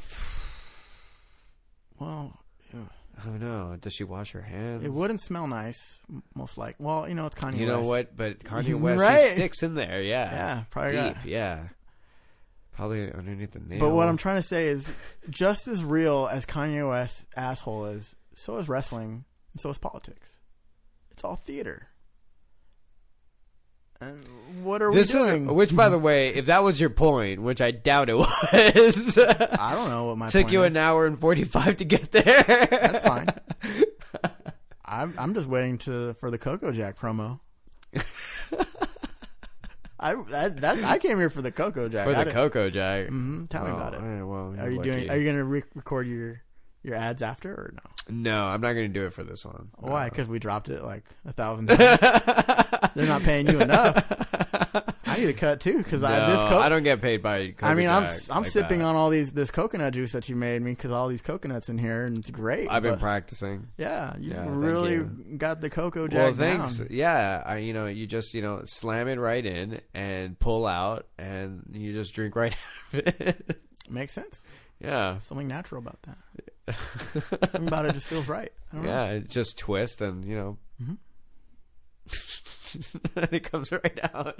well, ew. I don't know. Does she wash her hands? It wouldn't smell nice, most like. Well, you know, it's Kanye You West. know what? But Kanye West, Right. he sticks in there. Yeah. Yeah, probably Deep. got- Yeah. Probably underneath the nail. But what I'm trying to say is, just as real as Kanye West's asshole is, so is wrestling, and so is politics. It's all theater. And what are this we doing? Is, which, by the way, if that was your point, which I doubt it was, I don't know what my took point you is. an hour and forty-five to get there. That's fine. I'm I'm just waiting to for the Coco Jack promo. I that, that I came here for the Coco Jack. For I the Coco Jack. Mm-hmm. Tell well, me about it. I, well, are you lucky. doing? Are you going to re- record your your ads after or no? No, I'm not going to do it for this one. Why? No. Because we dropped it like a thousand times. They're not paying you enough. I need a cut too because no, I this co- I don't get paid by. Coco I mean, Jack I'm I'm like sipping that. on all these this coconut juice that you made me because all these coconuts in here and it's great. I've been but, practicing. Yeah, you Yeah, thank really you. got the Coco Jack Well, thanks. down. Yeah, I, you know, you just you know slam it right in and pull out, and you just drink right out of it. Makes sense. Yeah, Something natural about that. Something about it just feels right. I don't yeah, know. it just twist and you know, Mm-hmm. and it comes right out.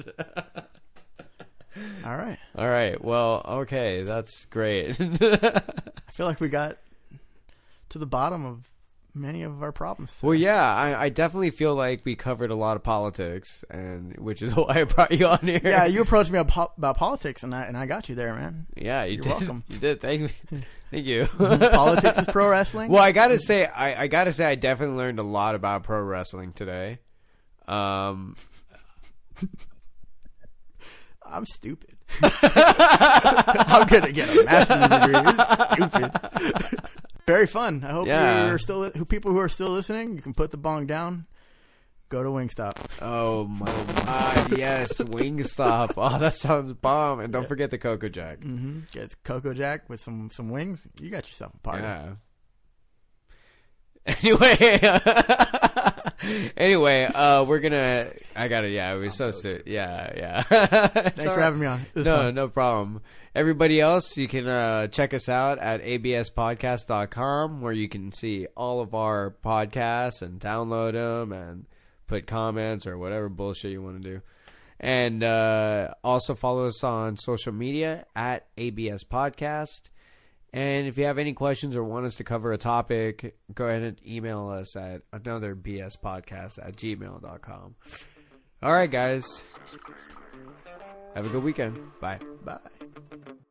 All right. All right. Well, okay, that's great. I feel like we got to the bottom of many of our problems. Well, yeah, I, I definitely feel like we covered a lot of politics, and which is why I brought you on here. Yeah, you approached me about, about politics, and I and I got you there, man. Yeah, you You're did. welcome. You did. Thank you. Thank you. Politics is pro wrestling. Well, I gotta say, I, I gotta say, I definitely learned a lot about pro wrestling today. Um, I'm stupid. I'm gonna get a master's degree. It's stupid. Very fun. I hope Yeah. you're still who people who are still listening. You can put the bong down. Go to Wingstop. oh my god, yes, Wingstop. Oh, that sounds bomb. And don't Yeah. forget the Coco Jack. Mm-hmm. Get Coco Jack with some some wings. You got yourself a party. Yeah. Anyway, anyway, uh, we're gonna. I got it. Yeah, it was so, so sick. Yeah, yeah. Thanks for having me on. It was No, fun. no problem. Everybody else, you can uh, check us out at a b s podcast dot com, where you can see all of our podcasts and download them and put comments or whatever bullshit you want to do. And uh, also follow us on social media at A B S Podcast. And if you have any questions or want us to cover a topic, go ahead and email us at another b s podcast at gmail dot com. All right, guys. Have a good weekend. Bye. Bye.